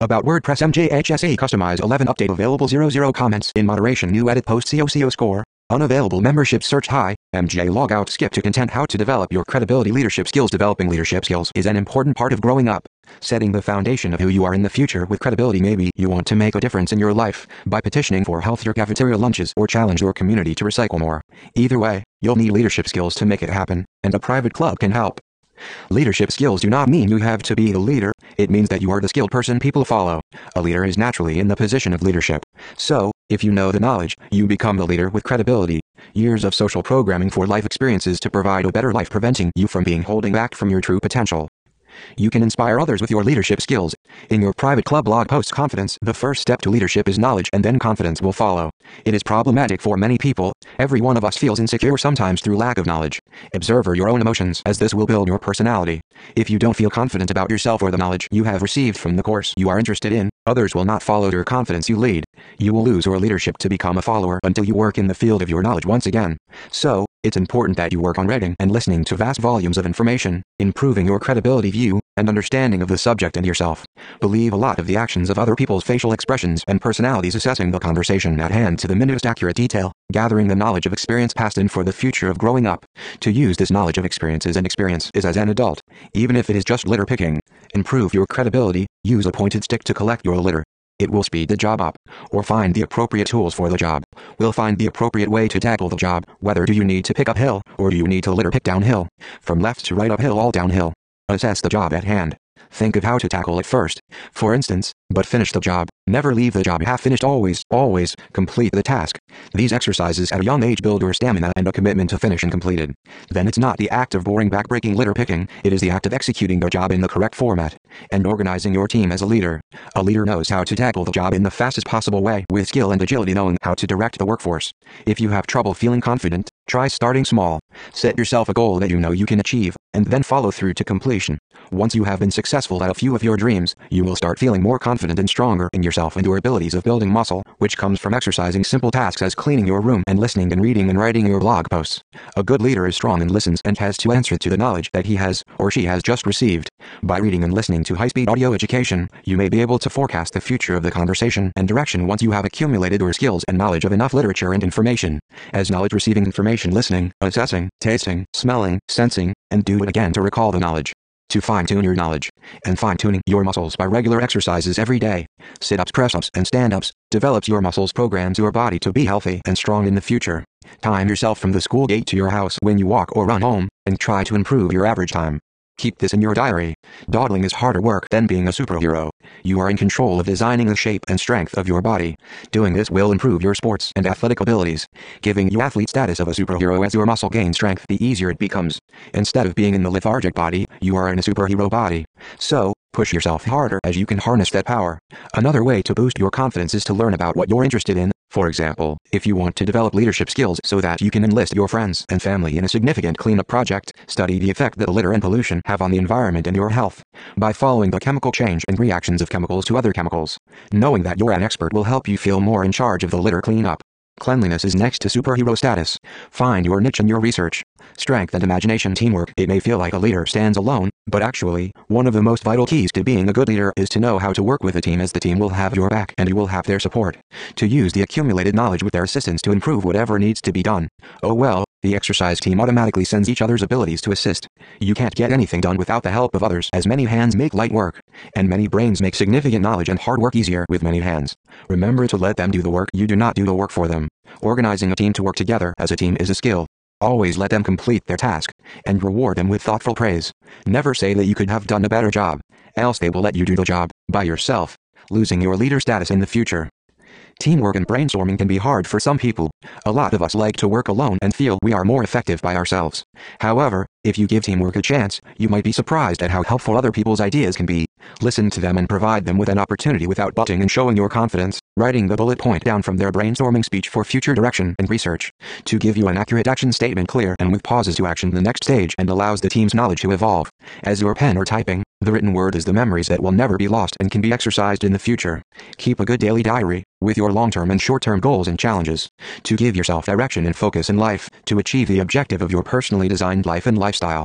About WordPress MJHSA Customize 11 update available 00 comments in moderation new edit post COCO score. Unavailable membership search high. MJ logout skip to content how to develop your credibility leadership skills. Developing leadership skills is an important part of growing up. Setting the foundation of who you are in the future with credibility. Maybe you want to make a difference in your life by petitioning for healthier cafeteria lunches or challenge your community to recycle more. Either way, you'll need leadership skills to make it happen, and a private club can help. Leadership skills do not mean you have to be a leader, it means that you are the skilled person people follow. A leader is naturally in the position of leadership. So, if you know the knowledge, you become the leader with credibility. Years of social programming for life experiences to provide a better life, preventing you from being holding back from your true potential. You can inspire others with your leadership skills. In your private club blog post confidence, the first step to leadership is knowledge, and then confidence will follow. It is problematic for many people. Every one of us feels insecure sometimes through lack of knowledge. Observe your own emotions, as this will build your personality. If you don't feel confident about yourself or the knowledge you have received from the course you are interested in, others will not follow your confidence you lead. You will lose your leadership to become a follower until you work in the field of your knowledge once again. So, it's important that you work on reading and listening to vast volumes of information, improving your credibility view and understanding of the subject and yourself. Believe a lot of the actions of other people's facial expressions and personalities, assessing the conversation at hand to the minutest accurate detail, gathering the knowledge of experience past and for the future of growing up. To use this knowledge of experiences and experience is as an adult, even if it is just litter picking. Improve your credibility, use a pointed stick to collect your litter. It will speed the job up, or find the appropriate tools for the job. We'll find the appropriate way to tackle the job. Whether do you need to pick uphill, or do you need to litter pick downhill? From left to right, uphill, all downhill. Assess the job at hand. Think of how to tackle it first, for instance, but finish the job. Never leave the job half finished. Always complete the task. These exercises at a young age build your stamina and a commitment to finish and complete it. Then it's not the act of boring backbreaking litter picking, it is the act of executing the job in the correct format, and organizing your team as a leader. A leader knows how to tackle the job in the fastest possible way, with skill and agility, knowing how to direct the workforce. If you have trouble feeling confident, try starting small. Set yourself a goal that you know you can achieve, and then follow through to completion. Once you have been successful at a few of your dreams, you will start feeling more confident and stronger in yourself and your abilities of building muscle, which comes from exercising simple tasks as cleaning your room and listening and reading and writing your blog posts. A good leader is strong and listens and has to answer to the knowledge that he has or she has just received. By reading and listening to high-speed audio education, you may be able to forecast the future of the conversation and direction once you have accumulated your skills and knowledge of enough literature and information. As knowledge, receiving information, listening, assessing, tasting, smelling, sensing, and do it again to recall the knowledge. To fine-tune your knowledge, and fine-tuning your muscles by regular exercises every day. Sit-ups, press-ups, and stand-ups develops your muscles, programs your body to be healthy and strong in the future. Time yourself from the school gate to your house when you walk or run home, and try to improve your average time. Keep this in your diary. Dawdling is harder work than being a superhero. You are in control of designing the shape and strength of your body. Doing this will improve your sports and athletic abilities, giving you athlete status of a superhero. As your muscle gains strength, the easier it becomes. Instead of being in the lethargic body, you are in a superhero body. So, push yourself harder as you can harness that power. Another way to boost your confidence is to learn about what you're interested in. For example, if you want to develop leadership skills so that you can enlist your friends and family in a significant cleanup project, study the effect that litter and pollution have on the environment and your health. By following the chemical change and reactions of chemicals to other chemicals, knowing that you're an expert will help you feel more in charge of the litter cleanup. Cleanliness is next to superhero status. Find your niche in your research. Strength and imagination, teamwork. It may feel like a leader stands alone, but actually, one of the most vital keys to being a good leader is to know how to work with a team, as the team will have your back and you will have their support. To use the accumulated knowledge with their assistance to improve whatever needs to be done. Oh well, the exercise team automatically sends each other's abilities to assist. You can't get anything done without the help of others, as many hands make light work, and many brains make significant knowledge and hard work easier with many hands. Remember to let them do the work. You do not do the work for them. Organizing a team to work together as a team is a skill. Always let them complete their task, and reward them with thoughtful praise. Never say that you could have done a better job, else they will let you do the job by yourself, losing your leader status in the future. Teamwork and brainstorming can be hard for some people. A lot of us like to work alone and feel we are more effective by ourselves. However, if you give teamwork a chance, you might be surprised at how helpful other people's ideas can be. Listen to them and provide them with an opportunity without butting and showing your confidence, writing the bullet point down from their brainstorming speech for future direction and research. To give you an accurate action statement, clear and with pauses to action the next stage, and allows the team's knowledge to evolve. As your pen or typing, the written word is the memories that will never be lost and can be exercised in the future. Keep a good daily diary, with your long-term and short-term goals and challenges, to give yourself direction and focus in life, to achieve the objective of your personally designed life and lifestyle.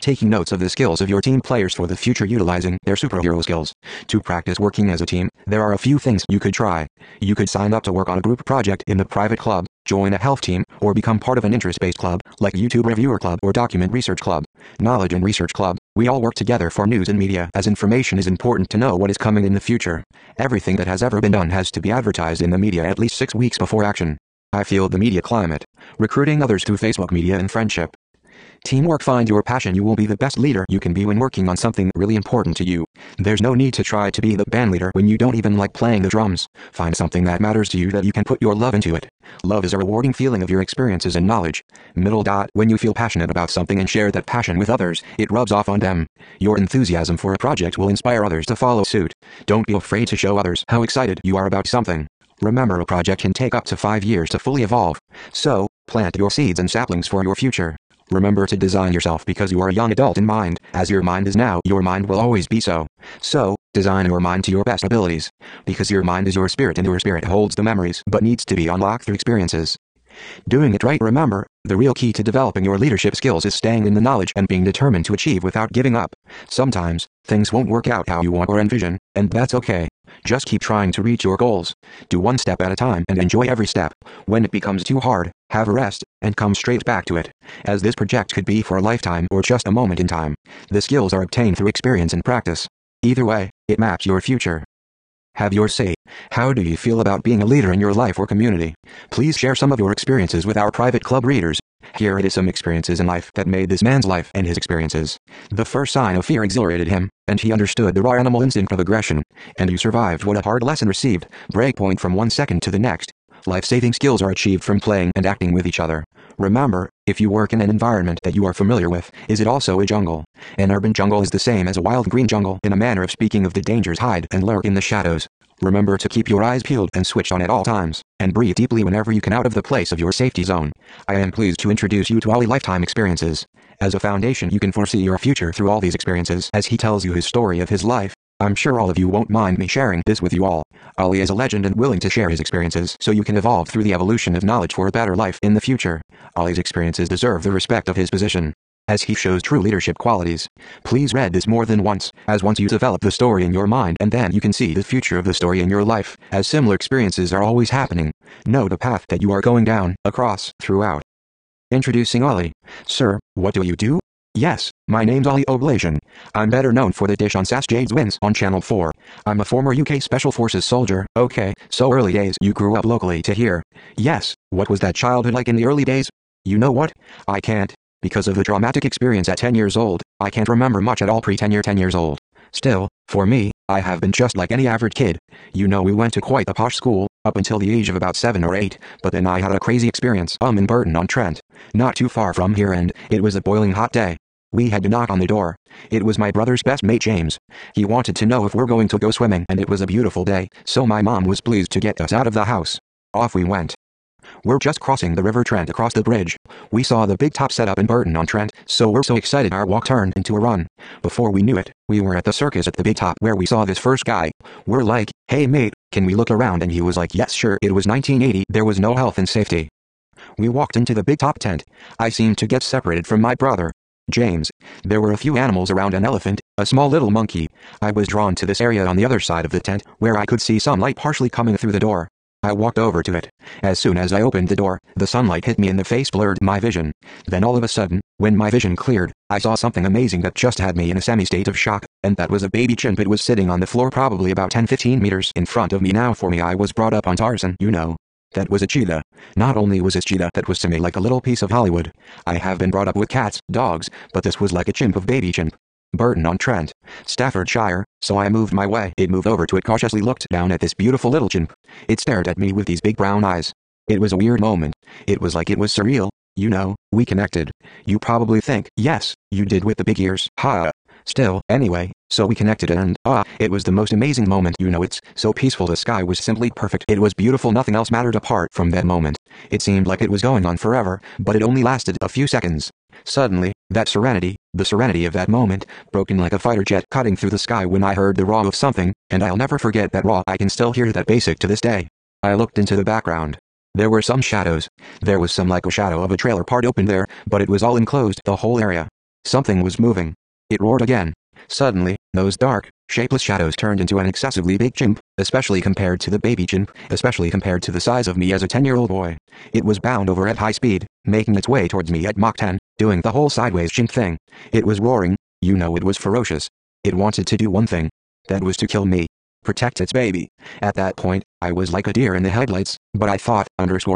taking notes of the skills of your team players for the future, utilizing their superhero skills. To practice working as a team, there are a few things you could try. You could sign up to work on a group project in the private club, join a health team, or become part of an interest-based club, like YouTube Reviewer Club or Document Research Club. Knowledge and Research Club. We all work together for news and media, as information is important to know what is coming in the future. Everything that has ever been done has to be advertised in the media at least 6 weeks before action. I feel the media climate. Recruiting others through Facebook media and friendship. Teamwork. Find your passion. You will be the best leader you can be when working on something really important to you. There's no need to try to be the band leader when you don't even like playing the drums. Find something that matters to you that you can put your love into it. Love is a rewarding feeling of your experiences and knowledge. When you feel passionate about something and share that passion with others, it rubs off on them. Your enthusiasm for a project will inspire others to follow suit. Don't be afraid to show others how excited you are about something. Remember, a project can take up to 5 years to fully evolve. So, plant your seeds and saplings for your future. Remember to design yourself because you are a young adult in mind. As your mind is now, your mind will always be so. So, design your mind to your best abilities. Because your mind is your spirit and your spirit holds the memories but needs to be unlocked through experiences. Doing it right. Remember, the real key to developing your leadership skills is staying in the knowledge and being determined to achieve without giving up. Sometimes, things won't work out how you want or envision, and that's okay. Just keep trying to reach your goals. Do one step at a time and enjoy every step. When it becomes too hard, have a rest, and come straight back to it. As this project could be for a lifetime or just a moment in time. The skills are obtained through experience and practice. Either way, it maps your future. Have your say. How do you feel about being a leader in your life or community? Please share some of your experiences with our private club readers. Here it is some experiences in life that made this man's life and his experiences. The first sign of fear exhilarated him, and he understood the raw animal instinct of aggression. And you survived. What a hard lesson received. Breakpoint from one second to the next. Life-saving skills are achieved from playing and acting with each other. Remember, if you work in an environment that you are familiar with, is it also a jungle? An urban jungle is the same as a wild green jungle in a manner of speaking. Of the dangers hide and lurk in the shadows. Remember to keep your eyes peeled and switched on at all times, and breathe deeply whenever you can out of the place of your safety zone. I am pleased to introduce you to Ollie Lifetime Experiences. As a foundation, you can foresee your future through all these experiences. As he tells you his story of his life, I'm sure all of you won't mind me sharing this with you all. Ollie is a legend and willing to share his experiences so you can evolve through the evolution of knowledge for a better life in the future. Ollie's experiences deserve the respect of his position, as he shows true leadership qualities. Please read this more than once, as once you develop the story in your mind and then you can see the future of the story in your life, as similar experiences are always happening. Know the path that you are going down, across, throughout. Introducing Ollie. Sir, what do you do? Yes, my name's Ollie Oblation. I'm better known for the dish on Sass Jade's Wins on Channel 4. I'm a former UK Special Forces soldier. Okay, so early days you grew up locally to here. Yes, what was that childhood like in the early days? You know what? I can't. Because of the traumatic experience at 10 years old, I can't remember much at all pre-10 years old. Still, for me, I have been just like any average kid. You know, we went to quite a posh school, up until the age of about 7 or 8, but then I had a crazy experience in Burton-on-Trent, not too far from here, and it was a boiling hot day. We had to knock on the door. It was my brother's best mate James. He wanted to know if we're going to go swimming, and it was a beautiful day, so my mom was pleased to get us out of the house. Off we went. We're just crossing the River Trent across the bridge. We saw the big top set up in Burton-on-Trent, so we're so excited our walk turned into a run. Before we knew it, we were at the circus at the big top where we saw this first guy. We're like, hey mate, can we look around? And he was like, yes sure. It was 1980, there was no health and safety. We walked into the big top tent. I seemed to get separated from my brother, James. There were a few animals around, an elephant, a small little monkey. I was drawn to this area on the other side of the tent, where I could see some light partially coming through the door. I walked over to it. As soon as I opened the door, the sunlight hit me in the face, blurred my vision. Then all of a sudden, when my vision cleared, I saw something amazing that just had me in a semi-state of shock, and that was a baby chimp. It was sitting on the floor probably about 10-15 meters in front of me. Now for me, I was brought up on Tarzan, you know. That was a cheetah. Not only was it cheetah, that was to me like a little piece of Hollywood. I have been brought up with cats, dogs, but this was like a chimp of baby chimp. Burton-on-Trent, Staffordshire, so I moved my way. It moved over to it, cautiously looked down at this beautiful little chimp. It stared at me with these big brown eyes. It was a weird moment. It was like it was surreal. You know, we connected. You probably think, yes, you did with the big ears. Ha. Still, anyway, so we connected and, it was the most amazing moment. You know, it's so peaceful. The sky was simply perfect. It was beautiful. Nothing else mattered apart from that moment. It seemed like it was going on forever, but it only lasted a few seconds. Suddenly, that serenity, the serenity of that moment, broken like a fighter jet cutting through the sky when I heard the roar of something, and I'll never forget that roar. I can still hear that basic to this day. I looked into the background. There were some shadows. There was some like a shadow of a trailer park open there, but it was all enclosed, the whole area. Something was moving. It roared again. Suddenly, those dark, shapeless shadows turned into an excessively big chimp, especially compared to the baby chimp, especially compared to the size of me as a 10-year-old boy. It was bound over at high speed, making its way towards me at Mach 10, doing the whole sideways chimp thing. It was roaring. You know, it was ferocious. It wanted to do one thing. That was to kill me. Protect its baby. At that point, I was like a deer in the headlights, but I thought,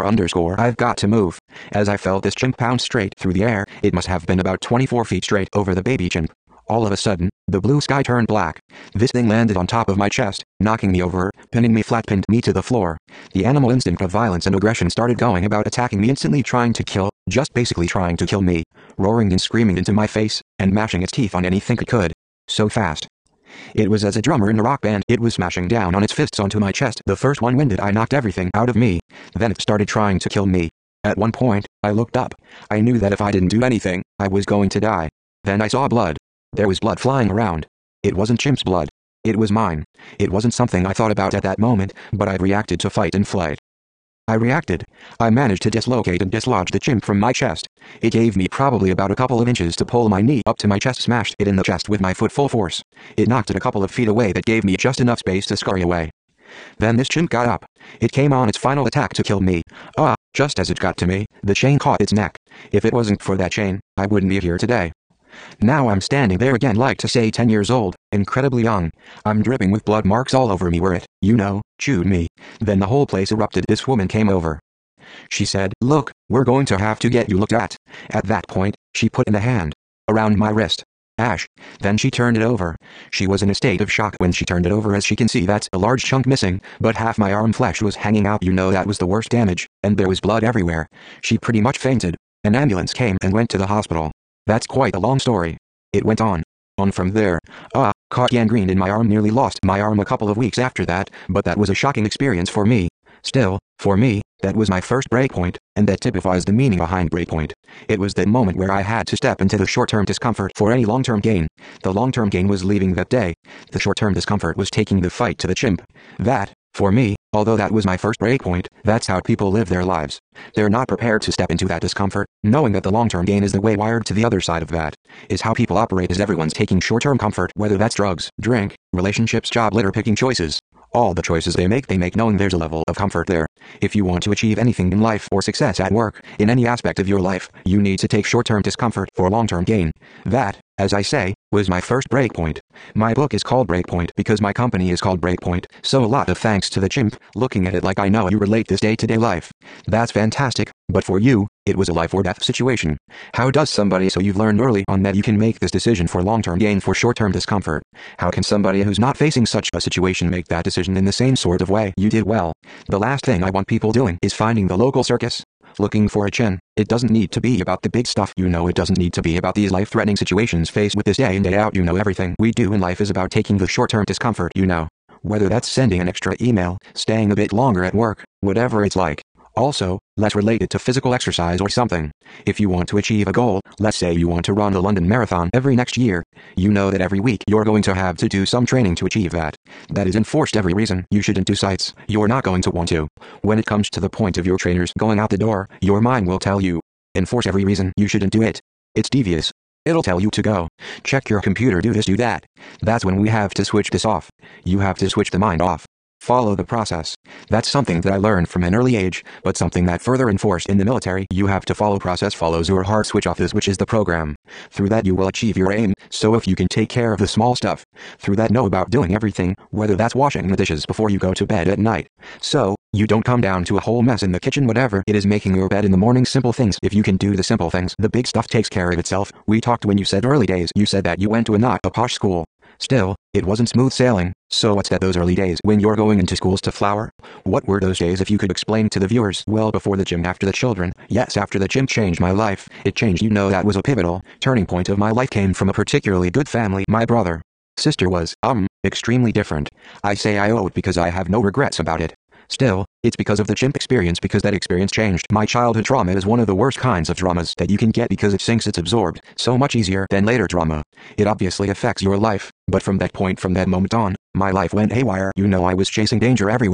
I've got to move. As I felt this chimp pound straight through the air, it must have been about 24 feet straight over the baby chimp. All of a sudden, the blue sky turned black. This thing landed on top of my chest, knocking me over, pinning me flat, pinned me to the floor. The animal instinct of violence and aggression started going about, attacking me instantly, trying to kill, just basically trying to kill me, roaring and screaming into my face, and mashing its teeth on anything it could. So fast. It was as a drummer in a rock band. It was smashing down on its fists onto my chest. The first one winded, I knocked everything out of me. Then it started trying to kill me. At one point, I looked up. I knew that if I didn't do anything, I was going to die. Then I saw blood. There was blood flying around. It wasn't chimp's blood. It was mine. It wasn't something I thought about at that moment, but I reacted to fight and flight. I reacted. I managed to dislocate and dislodge the chimp from my chest. It gave me probably about a couple of inches to pull my knee up to my chest, smashed it in the chest with my foot full force. It knocked it a couple of feet away. That gave me just enough space to scurry away. Then this chimp got up. It came on its final attack to kill me. Just as it got to me, the chain caught its neck. If it wasn't for that chain, I wouldn't be here today. Now I'm standing there again, like to say 10 years old, incredibly young. I'm dripping with blood marks all over me where it, chewed me. Then the whole place erupted. This woman came over. She said, "Look, we're going to have to get you looked at." At that point, she put in a hand around my wrist. Ash. Then she turned it over. She was in a state of shock when she turned it over. As she can see, that's a large chunk missing, but half my arm flesh was hanging out. That was the worst damage, and there was blood everywhere. She pretty much fainted. An ambulance came and went to the hospital. That's quite a long story. It went on from there. Caught gangrene in my arm, nearly lost my arm a couple of weeks after that, but that was a shocking experience for me. Still, for me, that was my first breakpoint, and that typifies the meaning behind breakpoint. It was that moment where I had to step into the short-term discomfort for any long-term gain. The long-term gain was leaving that day. The short-term discomfort was taking the fight to the chimp. That, for me, although that was my first breakpoint, that's how people live their lives. They're not prepared to step into that discomfort, knowing that the long-term gain is the way wired to the other side of that. Is how people operate, as everyone's taking short-term comfort, whether that's drugs, drink, relationships, job, litter picking, choices. All the choices they make knowing there's a level of comfort there. If you want to achieve anything in life or success at work, in any aspect of your life, you need to take short-term discomfort for long-term gain. That, as I say, was my first breakpoint. My book is called Breakpoint because my company is called Breakpoint, so a lot of thanks to the chimp, looking at it like I know you relate this day-to-day life. That's fantastic, but for you, it was a life or death situation. How does somebody, so you've learned early on that you can make this decision for long-term gain for short-term discomfort. How can somebody who's not facing such a situation make that decision in the same sort of way you did? Well, the last thing I want people doing is finding the local circus, looking for a chin. It doesn't need to be about the big stuff. It doesn't need to be about these life-threatening situations faced with this day in day out. Everything we do in life is about taking the short-term discomfort. Whether that's sending an extra email, staying a bit longer at work, whatever it's like. Also, let's relate it to physical exercise or something. If you want to achieve a goal, let's say you want to run the London Marathon every next year, you know that every week you're going to have to do some training to achieve that. That is enforced every reason. You shouldn't do sites. You're not going to want to. When it comes to the point of your trainers going out the door, your mind will tell you, enforce every reason you shouldn't do it. It's devious. It'll tell you to go. Check your computer, do this, do that. That's when we have to switch this off. You have to switch the mind off. Follow the process. That's something that I learned from an early age, but something that further enforced in the military. You have to follow process, follows your heart, switch off this, which is the program. Through that you will achieve your aim, so if you can take care of the small stuff, through that know about doing everything, whether that's washing the dishes before you go to bed at night. So, you don't come down to a whole mess in the kitchen, whatever it is, making your bed in the morning. Simple things. If you can do the simple things, the big stuff takes care of itself. We talked when you said early days, you said that you went to a not a posh school. Still, it wasn't smooth sailing. So what's that, those early days when you're going into schools to flower? What were those days, if you could explain to the viewers? Well, before the gym, after the children. Yes, after the gym changed my life. It changed, that was a pivotal turning point of my life. Came from a particularly good family. My brother, sister was, extremely different. I say I owe it because I have no regrets about it. Still, it's because of the chimp experience, because that experience changed. My childhood trauma is one of the worst kinds of traumas that you can get because it sinks, it's absorbed so much easier than later trauma. It obviously affects your life, but from that point, from that moment on, my life went haywire. I was chasing danger everywhere.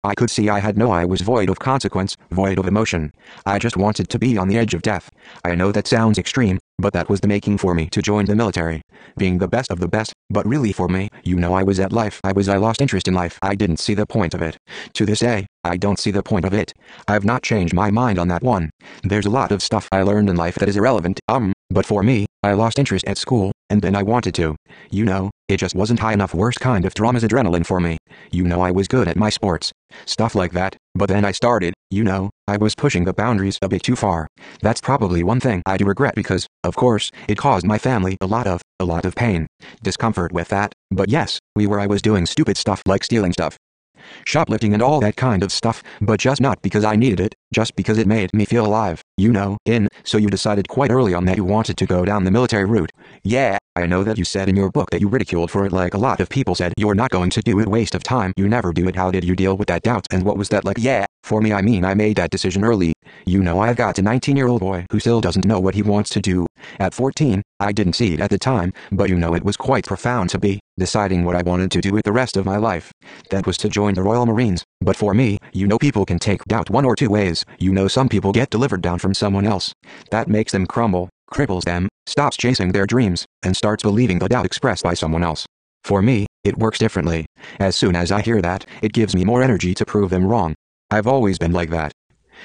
I could see I was void of consequence, void of emotion. I just wanted to be on the edge of death. I know that sounds extreme, but that was the making for me to join the military. Being the best of the best, but really for me, I was at life. I lost interest in life. I didn't see the point of it. To this day, I don't see the point of it. I've not changed my mind on that one. There's a lot of stuff I learned in life that is irrelevant, but for me, I lost interest at school, and then I wanted to. It just wasn't high enough. Worst kind of drama's adrenaline for me. I was good at my sports. Stuff like that, but then I started, I was pushing the boundaries a bit too far. That's probably one thing I do regret because, of course, it caused my family a lot of pain, discomfort with that, but yes, I was doing stupid stuff like stealing stuff, shoplifting and all that kind of stuff, but just not because I needed it, just because it made me feel alive, so you decided quite early on that you wanted to go down the military route. Yeah, I know that you said in your book that you ridiculed for it like a lot of people said you're not going to do it, waste of time, you never do it. How did you deal with that doubt and what was that like? Yeah, for me I made that decision early. I've got a 19-year-old boy who still doesn't know what he wants to do. At 14, I didn't see it at the time, but it was quite profound to be deciding what I wanted to do with the rest of my life. That was to join the Royal Marines, but for me, people can take doubt one or two ways. Some people get delivered down from someone else. That makes them crumble, cripples them, stops chasing their dreams, and starts believing the doubt expressed by someone else. For me, it works differently. As soon as I hear that, it gives me more energy to prove them wrong. I've always been like that.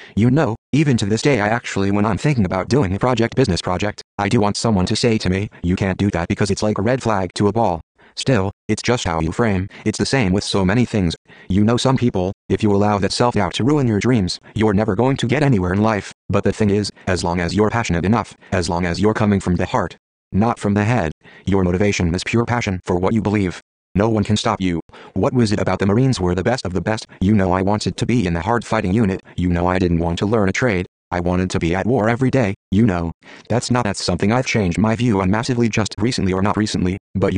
Even to this day when I'm thinking about doing a business project, I do want someone to say to me, you can't do that because it's like a red flag to a ball. Still, it's just how you frame. It's the same with so many things. Some people, if you allow that self-doubt to ruin your dreams, you're never going to get anywhere in life. But the thing is, as long as you're passionate enough, as long as you're coming from the heart, not from the head, your motivation is pure passion for what you believe. No one can stop you. What was it about the Marines were the best of the best? I wanted to be in the hard fighting unit. I didn't want to learn a trade. I wanted to be at war every day. That's something I've changed my view on massively just recently, or not recently, but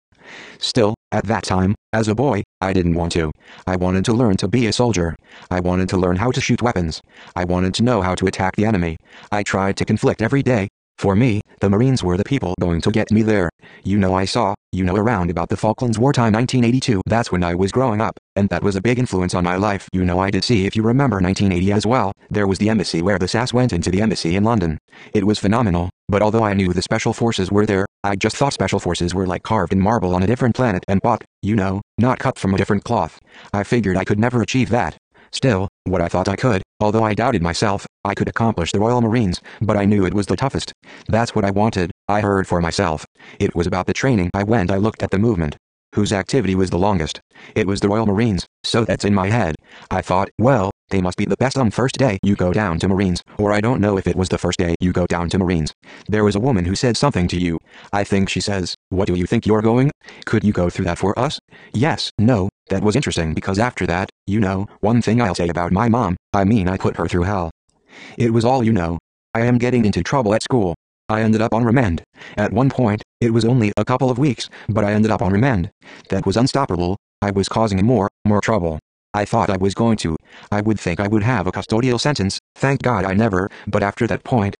Still, at that time, as a boy, I didn't want to. I wanted to learn to be a soldier. I wanted to learn how to shoot weapons. I wanted to know how to attack the enemy. I tried to conflict every day. For me, the Marines were the people going to get me there. I saw, around about the Falklands Wartime 1982. That's when I was growing up, and that was a big influence on my life. I did see, if you remember 1980 as well, there was the embassy where the SAS went into the embassy in London. It was phenomenal, but although I knew the special forces were there, I just thought special forces were like carved in marble on a different planet and bought, not cut from a different cloth. I figured I could never achieve that. Still, what I thought I could, although I doubted myself, I could accomplish the Royal Marines, but I knew it was the toughest. That's what I wanted. I heard for myself. It was about the training. I looked at the movement. Whose activity was the longest? It was the Royal Marines, so that's in my head. I thought, well, they must be the best on first day you go down to Marines, or I don't know if it was the first day you go down to Marines. There was a woman who said something to you. I think she says, what do you think you're going? Could you go through that for us? Yes, no, that was interesting because after that, one thing I'll say about my mom, I put her through hell. It was all I am getting into trouble at school. I ended up on remand. At one point, it was only a couple of weeks, but I ended up on remand. That was unstoppable. I was causing more trouble. I thought I was going to. I would think I would have a custodial sentence. Thank God I never, but after that point,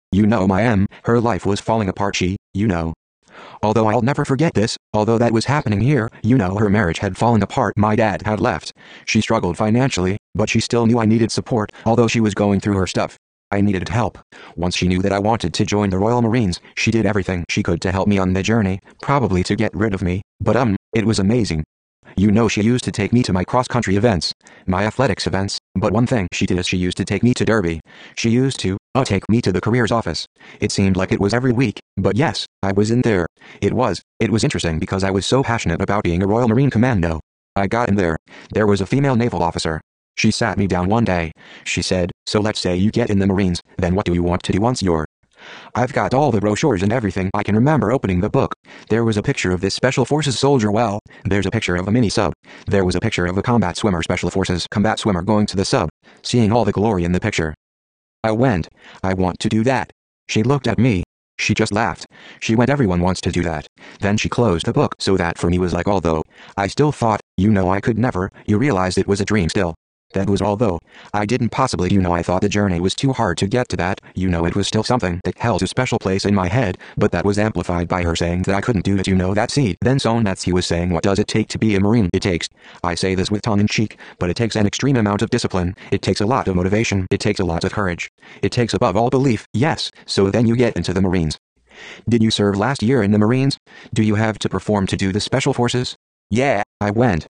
her life was falling apart. Although I'll never forget this, although that was happening here, her marriage had fallen apart. My dad had left. She struggled financially, but she still knew I needed support, although she was going through her stuff. I needed help. Once she knew that I wanted to join the Royal Marines, she did everything she could to help me on the journey, probably to get rid of me, but it was amazing. She used to take me to my cross-country events, my athletics events, but one thing she did is she used to take me to Derby. She used to, take me to the careers office. It seemed like it was every week, but yes, I was in there. It was interesting because I was so passionate about being a Royal Marine Commando. I got in there. There was a female naval officer. She sat me down one day. She said, so let's say you get in the Marines, then what do you want to do once you're... I've got all the brochures and everything. I can remember opening the book. There was a picture of this Special Forces soldier. Well, there's a picture of a mini sub. There was a picture of a combat swimmer, Special Forces combat swimmer going to the sub. Seeing all the glory in the picture. I went. I want to do that. She looked at me. She just laughed. She went, everyone wants to do that. Then she closed the book. So that for me was like, although I still thought, I could never, you realized it was a dream still. That was all though. I didn't possibly, I thought the journey was too hard to get to that, it was still something that held a special place in my head, but that was amplified by her saying that I couldn't do it, that seed. Then soon that's he was saying, what does it take to be a Marine? It takes, I say this with tongue in cheek, but it takes an extreme amount of discipline, it takes a lot of motivation, it takes a lot of courage. It takes above all belief, yes, so then you get into the Marines. Did you serve last year in the Marines? Do you have to perform to do the Special Forces? Yeah, I went.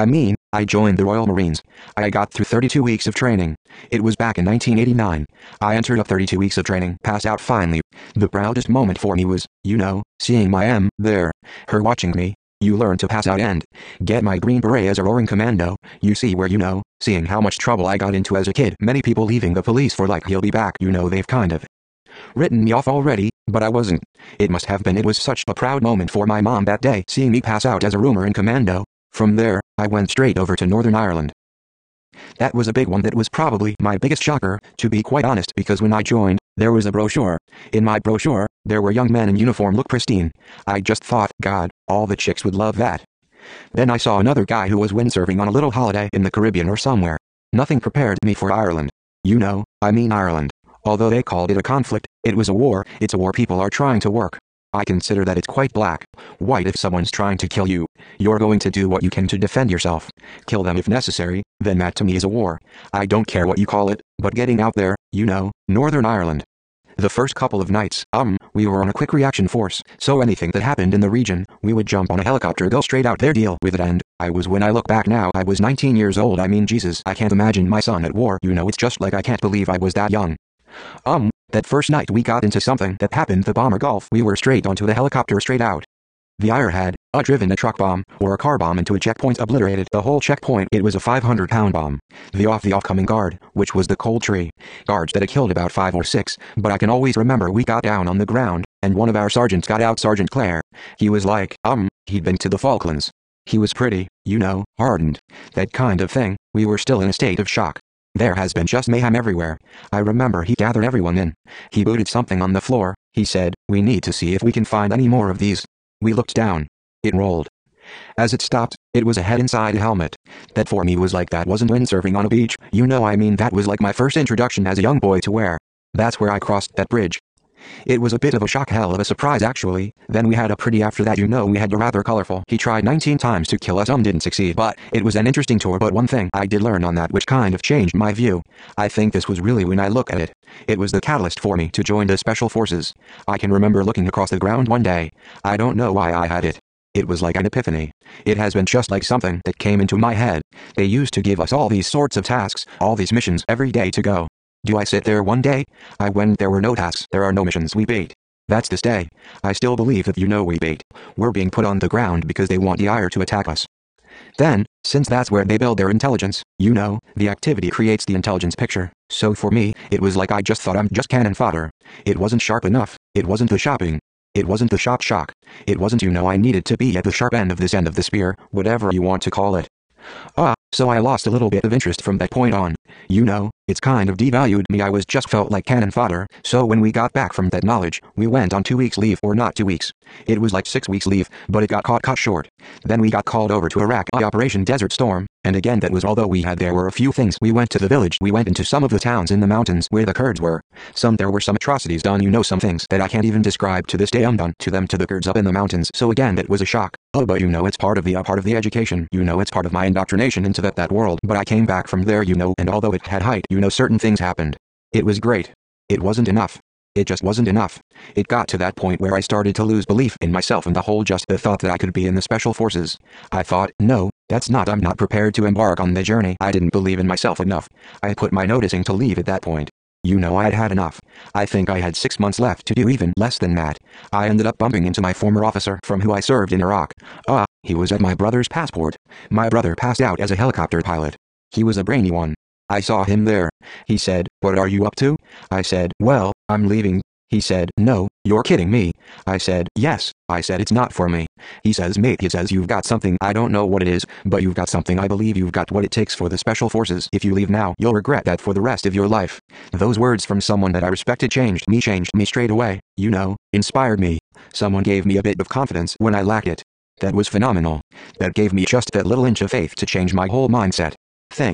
I joined the Royal Marines. I got through 32 weeks of training. It was back in 1989. I entered up 32 weeks of training, passed out finally. The proudest moment for me was, seeing my there, her watching me. You learn to pass out and get my Green Beret as a roaring commando. You see where seeing how much trouble I got into as a kid. Many people leaving the police for like he'll be back. They've kind of written me off already, but I wasn't. It must have been. It was such a proud moment for my mom that day, seeing me pass out as a roomer in commando. From there, I went straight over to Northern Ireland. That was a big one. That was probably my biggest shocker, to be quite honest, because when I joined, there was a brochure. In my brochure, there were young men in uniform look pristine. I just thought, God, all the chicks would love that. Then I saw another guy who was windsurfing on a little holiday in the Caribbean or somewhere. Nothing prepared me for Ireland. Ireland. Although they called it a conflict, it was a war. It's a war people are trying to work. I consider that it's quite black. White if someone's trying to kill you. You're going to do what you can to defend yourself. Kill them if necessary, then that to me is a war. I don't care what you call it, but getting out there, Northern Ireland. The first couple of nights, we were on a quick reaction force, so anything that happened in the region, we would jump on a helicopter, go straight out there, deal with it, and when I look back now, I was 19 years old. Jesus, I can't imagine my son at war, it's just like I can't believe I was that young. That first night we got into something that happened, the bomber Gulf. We were straight onto the helicopter, straight out. The IR had driven a truck bomb or a car bomb into a checkpoint, obliterated the whole checkpoint. It was a 500-pound bomb. The off-the-off-coming guard, which was the Cold Tree guards that had killed about 5 or 6, but I can always remember we got down on the ground, and one of our sergeants got out, Sergeant Clare. He was like, he'd been to the Falklands. He was pretty, hardened. That kind of thing. We were still in a state of shock. There has been just mayhem everywhere. I remember he gathered everyone in. He booted something on the floor. He said, we need to see if we can find any more of these. We looked down. It rolled. As it stopped, it was a head inside a helmet. That for me was like, that wasn't windsurfing on a beach. That was like my first introduction as a young boy to where. That's where I crossed that bridge. It was a bit of a shock, hell of a surprise actually. Then we had a pretty after that, we had a rather colorful. He tried 19 times to kill us, didn't succeed, but it was an interesting tour. But one thing I did learn on that which kind of changed my view. I think this was really, when I look at it, it was the catalyst for me to join the Special Forces. I can remember looking across the ground one day. I don't know why I had it. It was like an epiphany. It has been just like something that came into my head. They used to give us all these sorts of tasks, all these missions every day to go. Do I sit there one day? I went, there were no tasks, there are no missions, we bait. That's this day. I still believe that we bait. We're being put on the ground because they want the IR to attack us. Then, since that's where they build their intelligence, the activity creates the intelligence picture. So for me, it was like I just thought I'm just cannon fodder. It wasn't sharp enough. It wasn't the shopping. It wasn't the shock. It wasn't, I needed to be at the sharp end of this end of the spear, whatever you want to call it. So I lost a little bit of interest from that point on. It's kind of devalued me. I was just felt like cannon fodder. So when we got back from that knowledge, we went on 2 weeks leave, or not 2 weeks. It was like 6 weeks leave, but it got cut short. Then we got called over to Iraq, Operation Desert Storm, and again that was, although there were a few things. We went to the village, we went into some of the towns in the mountains where the Kurds were. There were some atrocities done, some things that I can't even describe to this day undone to them, to the Kurds up in the mountains. So again that was a shock. But it's part of the education, it's part of my indoctrination into that world. But I came back from there, and although it had height, certain things happened. It was great. It wasn't enough. It just wasn't enough. It got to that point where I started to lose belief in myself and the whole, just the thought that I could be in the Special Forces. I thought, no, I'm not prepared to embark on the journey. I didn't believe in myself enough. I put my noticing to leave at that point. I had had enough. I think I had 6 months left to do, even less than that. I ended up bumping into my former officer from who I served in Iraq. He was at my brother's passport. My brother passed out as a helicopter pilot. He was a brainy one. I saw him there. He said, what are you up to? I said, well, I'm leaving. He said, no, you're kidding me. I said, yes. I said, it's not for me. He says, mate, you've got something. I don't know what it is, but you've got something. I believe you've got what it takes for the Special Forces. If you leave now, you'll regret that for the rest of your life. Those words from someone that I respected changed me straight away, inspired me. Someone gave me a bit of confidence when I lacked it. That was phenomenal. That gave me just that little inch of faith to change my whole mindset. Think.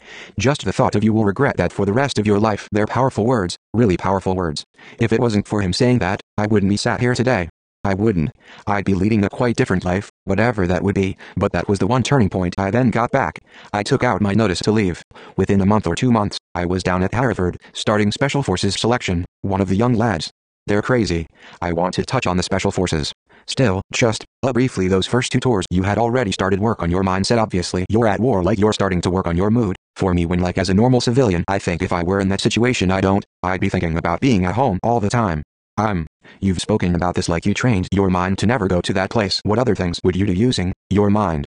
Just the thought of you will regret that for the rest of your life. They're powerful words, really powerful words. If it wasn't for him saying that, I wouldn't be sat here today. I wouldn't. I'd be leading a quite different life, whatever that would be, but that was the one turning point. I then got back. I took out my notice to leave. Within a month or 2 months, I was down at Harvard, starting Special Forces selection, one of the young lads. They're crazy. I want to touch on the Special Forces. Still, just, briefly, those first 2 tours, you had already started work on your mindset. Obviously, you're at war, like you're starting to work on your mood. For me, when like as a normal civilian, I think if I were in that situation I'd be thinking about being at home all the time. You've spoken about this like you trained your mind to never go to that place. What other things would you do using your mind?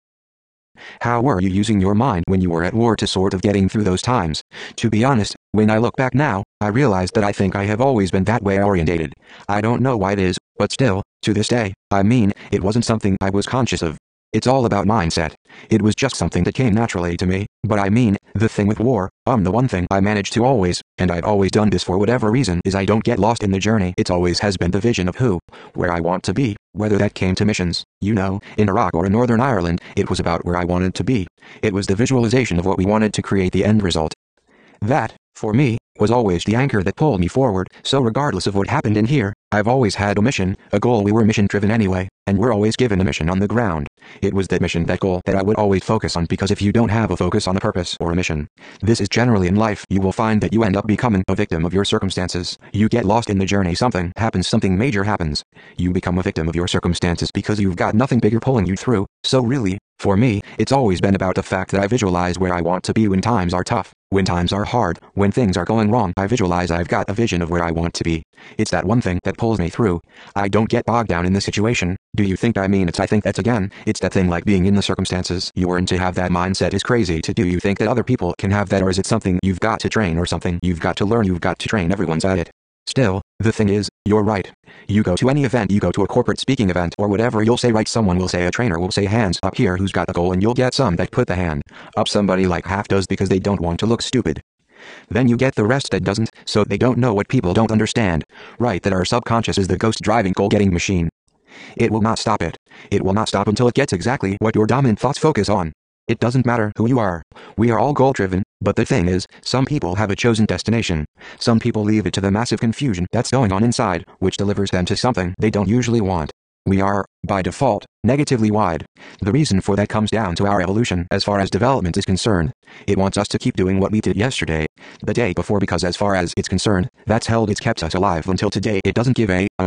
How were you using your mind when you were at war to sort of getting through those times? To be honest, when I look back now, I realize that I think I have always been that way orientated. I don't know why it is, but still, to this day, it wasn't something I was conscious of. It's all about mindset. It was just something that came naturally to me, but the thing with war, the one thing I managed to always, and I've always done this for whatever reason, is I don't get lost in the journey. It always has been the vision of where I want to be, whether that came to missions, in Iraq or in Northern Ireland, it was about where I wanted to be. It was the visualization of what we wanted to create, the end result. That, for me, was always the anchor that pulled me forward, so regardless of what happened in here, I've always had a mission, a goal. We were mission-driven anyway, and we're always given a mission on the ground. It was that mission, that goal, that I would always focus on, because if you don't have a focus on a purpose or a mission, this is generally in life, you will find that you end up becoming a victim of your circumstances. You get lost in the journey, something happens, something major happens. You become a victim of your circumstances because you've got nothing bigger pulling you through. So really, for me, it's always been about the fact that I visualize where I want to be when times are tough, when times are hard, when things are going wrong. I visualize I've got a vision of where I want to be. It's that one thing that pulls me through. I don't get bogged down in the situation. Do you think I think that's it's that thing like being in the circumstances you were in. To have that mindset is crazy to do. You think that other people can have that, or is it something you've got to train or something you've got to learn, you've got to train? Everyone's at it. Still, the thing is, you're right. You go to any event, you go to a corporate speaking event or whatever, you'll say, right, someone will say, a trainer will say, hands up here who's got a goal, and you'll get some that put the hand up. Somebody like half does because they don't want to look stupid. Then you get the rest that doesn't, so they don't know what people don't understand. Right, that our subconscious is the ghost driving goal-getting machine. It will not stop it. It will not stop until it gets exactly what your dominant thoughts focus on. It doesn't matter who you are. We are all goal-driven, but the thing is, some people have a chosen destination. Some people leave it to the massive confusion that's going on inside, which delivers them to something they don't usually want. We are, by default, negatively wired. The reason for that comes down to our evolution as far as development is concerned. It wants us to keep doing what we did yesterday, the day before, because as far as it's concerned, it's kept us alive until today. It doesn't give a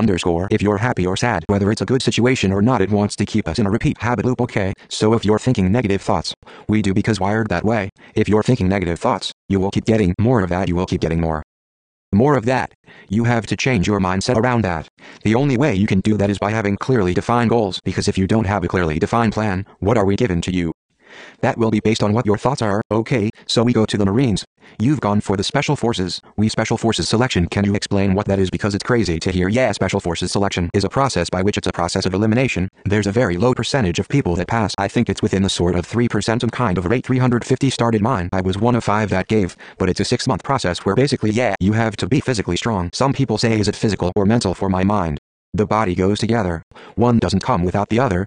_ if you're happy or sad, whether it's a good situation or not. It wants to keep us in a repeat habit loop. Okay, so if you're thinking negative thoughts, we do because wired that way. If you're thinking negative thoughts, you will keep getting more of that. You will keep getting more of that. You have to change your mindset around that. The only way you can do that is by having clearly defined goals, because if you don't have a clearly defined plan, what are we given to you? That will be based on what your thoughts are. Okay, so we go to the Marines. You've gone for the Special Forces. Special Forces selection. Can you explain what that is? Because it's crazy to hear. Yeah, Special Forces selection is a process by which it's a process of elimination. There's a very low percentage of people that pass. I think it's within the sort of 3% and kind of rate. 350 started mine. I was one of 5 that gave, but it's a 6-month process where basically, you have to be physically strong. Some people say, is it physical or mental? For my mind, the body goes together. One doesn't come without the other,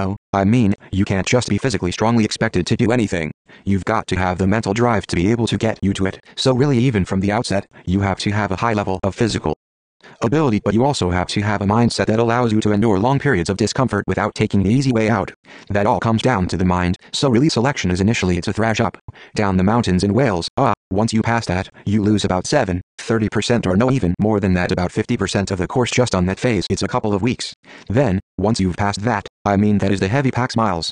you can't just be physically strongly expected to do anything. You've got to have the mental drive to be able to get you to it. So really, even from the outset, you have to have a high level of physical ability, but you also have to have a mindset that allows you to endure long periods of discomfort without taking the easy way out. That all comes down to the mind. So really, selection is initially it's a thrash up, down the mountains in Wales. Once you pass that, you lose about 30% or no, even more than that, about 50% of the course just on that phase. It's a couple of weeks. Then, once you've passed that, that is the heavy packs miles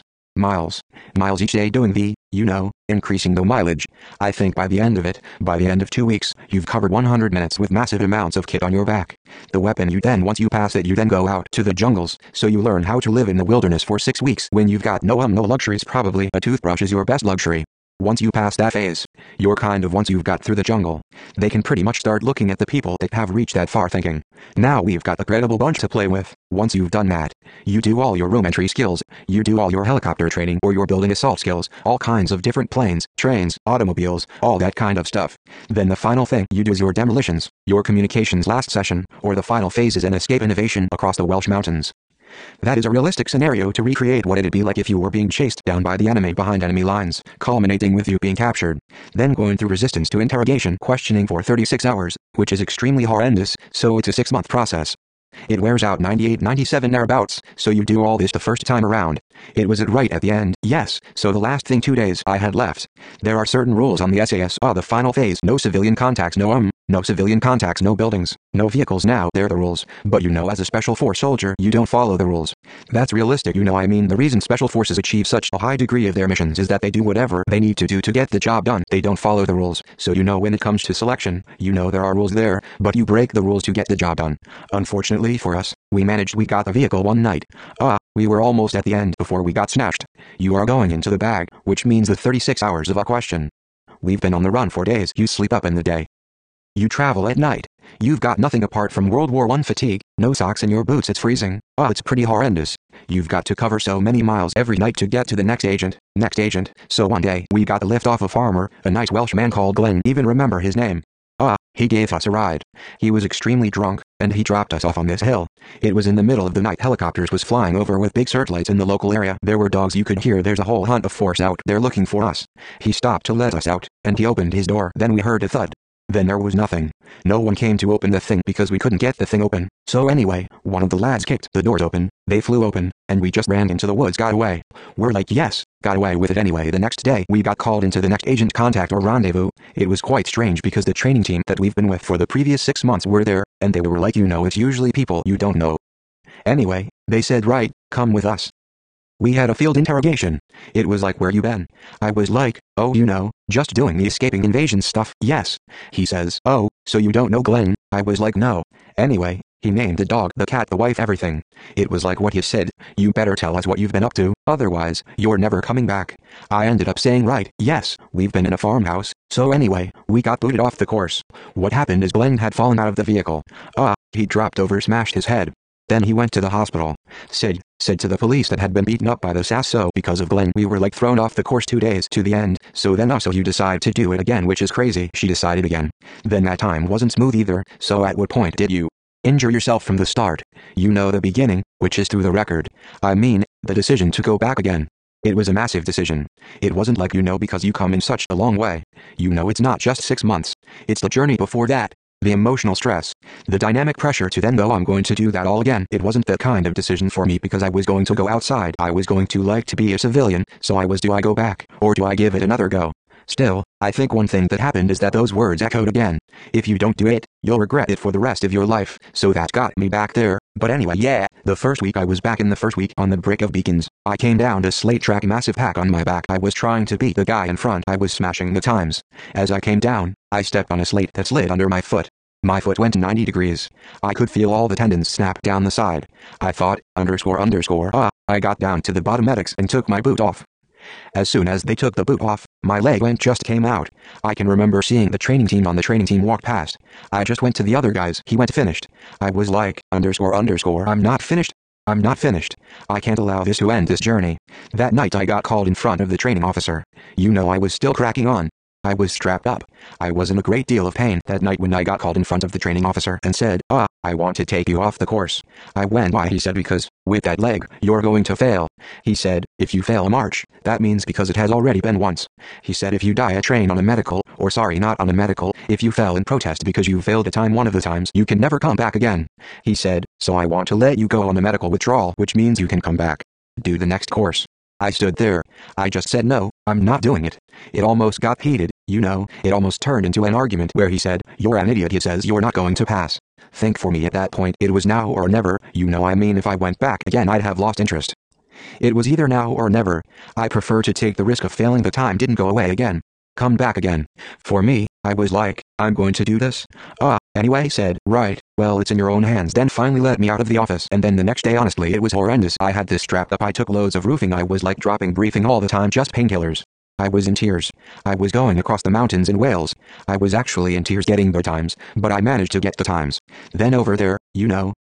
each day, doing the, increasing the mileage. I think by the end of 2 weeks, you've covered 100 minutes with massive amounts of kit on your back. The weapon once you pass it, you then go out to the jungles, so you learn how to live in the wilderness for 6 weeks when you've got no luxuries. Probably a toothbrush is your best luxury. Once you pass that phase, once you've got through the jungle, they can pretty much start looking at the people that have reached that far, thinking, now we've got a credible bunch to play with. Once you've done that, you do all your room entry skills, you do all your helicopter training or your building assault skills, all kinds of different planes, trains, automobiles, all that kind of stuff. Then the final thing you do is your demolitions, your communications last session, or the final phase is an escape innovation across the Welsh Mountains. That is a realistic scenario to recreate what it'd be like if you were being chased down by the enemy behind enemy lines, culminating with you being captured, then going through resistance to interrogation questioning for 36 hours, which is extremely horrendous, so it's a 6-month process. It wears out 98-97 thereabouts, so you do all this the first time around. It was right at the end, yes, so the last thing 2 days I had left. There are certain rules on the SAS. The final phase, no civilian contacts, no civilian contacts, no buildings, no vehicles. Now they're the rules, but as a special force soldier you don't follow the rules. That's realistic, I mean the reason special forces achieve such a high degree of their missions is that they do whatever they need to do to get the job done. They don't follow the rules, so when it comes to selection, there are rules there, but you break the rules to get the job done. Unfortunately for us, we got the vehicle one night. We were almost at the end before we got snatched. You are going into the bag, which means the 36 hours of a question. We've been on the run for days. You sleep up in the day. You travel at night. You've got nothing apart from World War I fatigue, no socks in your boots, it's freezing. It's pretty horrendous. You've got to cover so many miles every night to get to the next agent. So one day, we got a lift off a farmer, a nice Welsh man called Glenn, even remember his name. He gave us a ride. He was extremely drunk, and he dropped us off on this hill. It was in the middle of the night. Helicopters was flying over with big searchlights in the local area. There were dogs you could hear. There's a whole hunt of force out there looking for us. He stopped to let us out, and he opened his door. Then we heard a thud. Then there was nothing. No one came to open the thing because we couldn't get the thing open. So anyway, one of the lads kicked the doors open, they flew open, and we just ran into the woods, got away. We're like, yes, got away with it anyway. The next day, we got called into the next agent contact or rendezvous. It was quite strange because the training team that we've been with for the previous 6 months were there, and they were like, it's usually people you don't know. Anyway, they said, right, come with us. We had a field interrogation. It was like, where you been? I was like, just doing the escaping invasion stuff. Yes. He says, so you don't know Glenn? I was like, no. Anyway, he named the dog, the cat, the wife, everything. It was like what he said, you better tell us what you've been up to, otherwise, you're never coming back. I ended up saying, right, yes, we've been in a farmhouse. So anyway, we got booted off the course. What happened is Glenn had fallen out of the vehicle. He dropped over, smashed his head. Then he went to the hospital. Said to the police that had been beaten up by the SAS, so because of Glenn we were like thrown off the course 2 days to the end, so then also you decide to do it again, which is crazy. She decided again. Then that time wasn't smooth either, so at what point did you injure yourself from the start? The beginning, which is through the record. I mean, the decision to go back again. It was a massive decision. It wasn't like because you come in such a long way. It's not just 6 months. It's the journey before that. The emotional stress, the dynamic pressure to then go, I'm going to do that all again. It wasn't that kind of decision for me because I was going to go outside. I was going to like to be a civilian, so do I go back, or do I give it another go? Still, I think one thing that happened is that those words echoed again. If you don't do it, you'll regret it for the rest of your life. So that got me back there. But anyway, the first week I was back in the first week on the break of beacons. I came down to slate track, massive pack on my back. I was trying to beat the guy in front. I was smashing the times. As I came down, I stepped on a slate that slid under my foot. My foot went 90 degrees. I could feel all the tendons snap down the side. I thought, I got down to the bottometics and took my boot off. As soon as they took the boot off, my leg just came out. I can remember seeing the training team walk past. I just went to the other guys. He went finished. I was like, I'm not finished. I'm not finished. I can't allow this to end this journey. That night I got called in front of the training officer. I was still cracking on. I was strapped up. I was in a great deal of pain that night when I got called in front of the training officer and said, I want to take you off the course. I went, why? He said, because, with that leg, you're going to fail. He said, if you fail a march, that means because it has already been once. He said, if you die at train on a medical, not on a medical, if you fell in protest because you failed a time one of the times, you can never come back again. He said, so I want to let you go on a medical withdrawal, which means you can come back. Do the next course. I stood there. I just said no, I'm not doing it. It almost got heated, it almost turned into an argument where he said, you're an idiot. He says you're not going to pass. Think for me at that point it was now or never, I mean if I went back again I'd have lost interest. It was either now or never. I prefer to take the risk of failing. The time didn't go away again. Come back again. For me, I was like, I'm going to do this. Anyway, said, right, well it's in your own hands. Then finally let me out of the office. And then the next day, honestly it was horrendous. I had this strapped up. I took loads of roofing. I was like dropping briefing all the time, just painkillers. I was in tears. I was going across the mountains in Wales. I was actually in tears getting their times, but I managed to get the times. Then over there,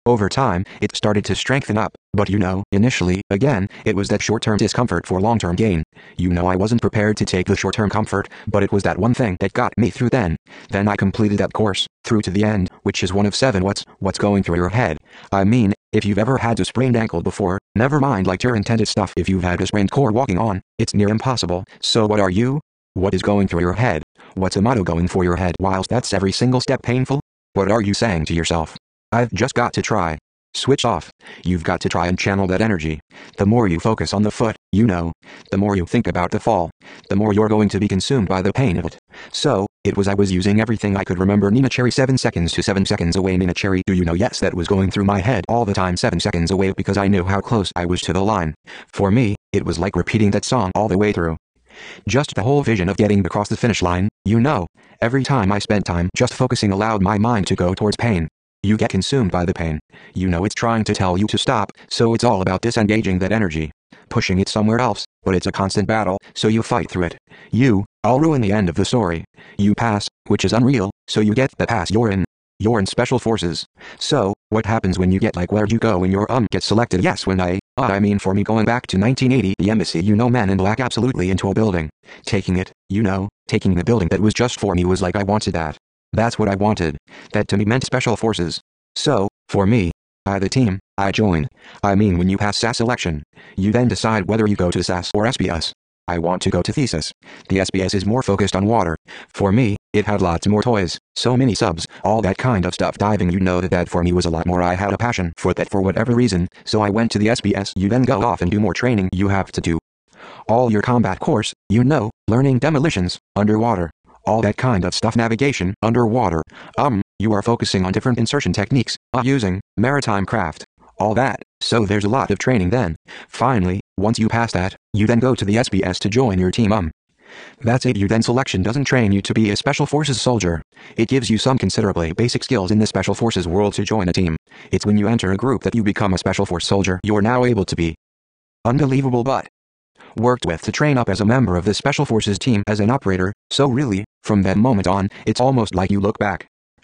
Over time, it started to strengthen up, but initially, again, it was that short-term discomfort for long-term gain. I wasn't prepared to take the short-term comfort, but it was that one thing that got me through then. Then I completed that course, through to the end, which is one of 7 what's going through your head. I mean, if you've ever had a sprained ankle before, never mind like your intended stuff. If you've had a sprained core walking on, it's near impossible. So what are you? What is going through your head? What's a motto going for your head whilst that's every single step painful? What are you saying to yourself? I've just got to try. Switch off. You've got to try and channel that energy. The more you focus on the foot, the more you think about the fall, the more you're going to be consumed by the pain of it. So, I was using everything I could remember. Neneh Cherry 7 seconds to 7 seconds away. Neneh Cherry, do you know? Yes, that was going through my head all the time. 7 seconds away, because I knew how close I was to the line. For me, it was like repeating that song all the way through. Just the whole vision of getting across the finish line. Every time I spent time just focusing allowed my mind to go towards pain. You get consumed by the pain. It's trying to tell you to stop, so it's all about disengaging that energy, pushing it somewhere else, but it's a constant battle, so you fight through it. I'll ruin the end of the story. You pass, which is unreal, so you get the pass. You're in Special Forces. So, what happens when you get where'd you go when your get selected? Yes, when I mean for me going back to 1980, the embassy, Men in Black absolutely into a building. Taking it, taking the building that was just for me was like I wanted that. That's what I wanted. That to me meant Special Forces. So, for me, the team, I joined. I mean when you pass SAS selection, you then decide whether you go to SAS or SBS. I want to go to Thesis. The SBS is more focused on water. For me, it had lots more toys, so many subs, all that kind of stuff. Diving, that for me was a lot more. I had a passion for that for whatever reason, so I went to the SBS. You then go off and do more training. You have to do all your combat course, learning demolitions, underwater. All that kind of stuff. Navigation, underwater. You are focusing on different insertion techniques, using maritime craft. All that, so there's a lot of training then. Finally, once you pass that, you then go to the SBS to join your team. That's it. Then selection doesn't train you to be a Special Forces soldier. It gives you some considerably basic skills in the Special Forces world to join a team. It's when you enter a group that you become a Special Force soldier. You're now able to be unbelievable but worked with to train up as a member of the Special Forces team as an operator. So really, from that moment on, it's almost like you look back.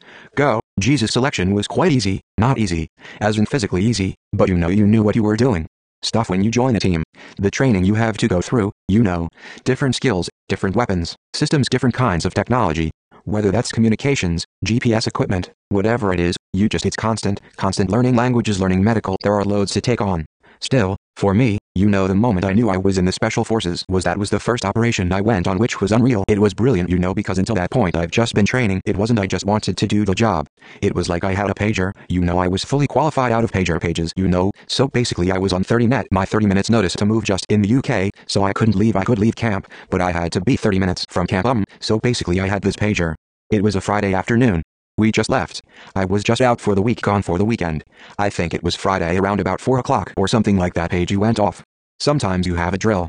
Jesus, selection was quite easy, not easy, as in physically easy, but you knew what you were doing. Stuff when you join a team. The training you have to go through, different skills, different weapons, systems, different kinds of technology. Whether that's communications, GPS equipment, whatever it is, it's constant learning languages, learning medical. There are loads to take on. Still, for me, the moment I knew I was in the Special Forces was the first operation I went on, which was unreal. It was brilliant, because until that point I've just been training. It wasn't I just wanted to do the job. It was like I had a pager, I was fully qualified out of pager pages, so basically I was on 30 net, my 30 minutes notice to move just in the UK, so I couldn't leave. I could leave camp, but I had to be 30 minutes from camp. So basically I had this pager. It was a Friday afternoon. We just left. I was just out for the week, gone for the weekend. I think it was Friday around about 4 o'clock or something like that. Page went off. Sometimes you have a drill.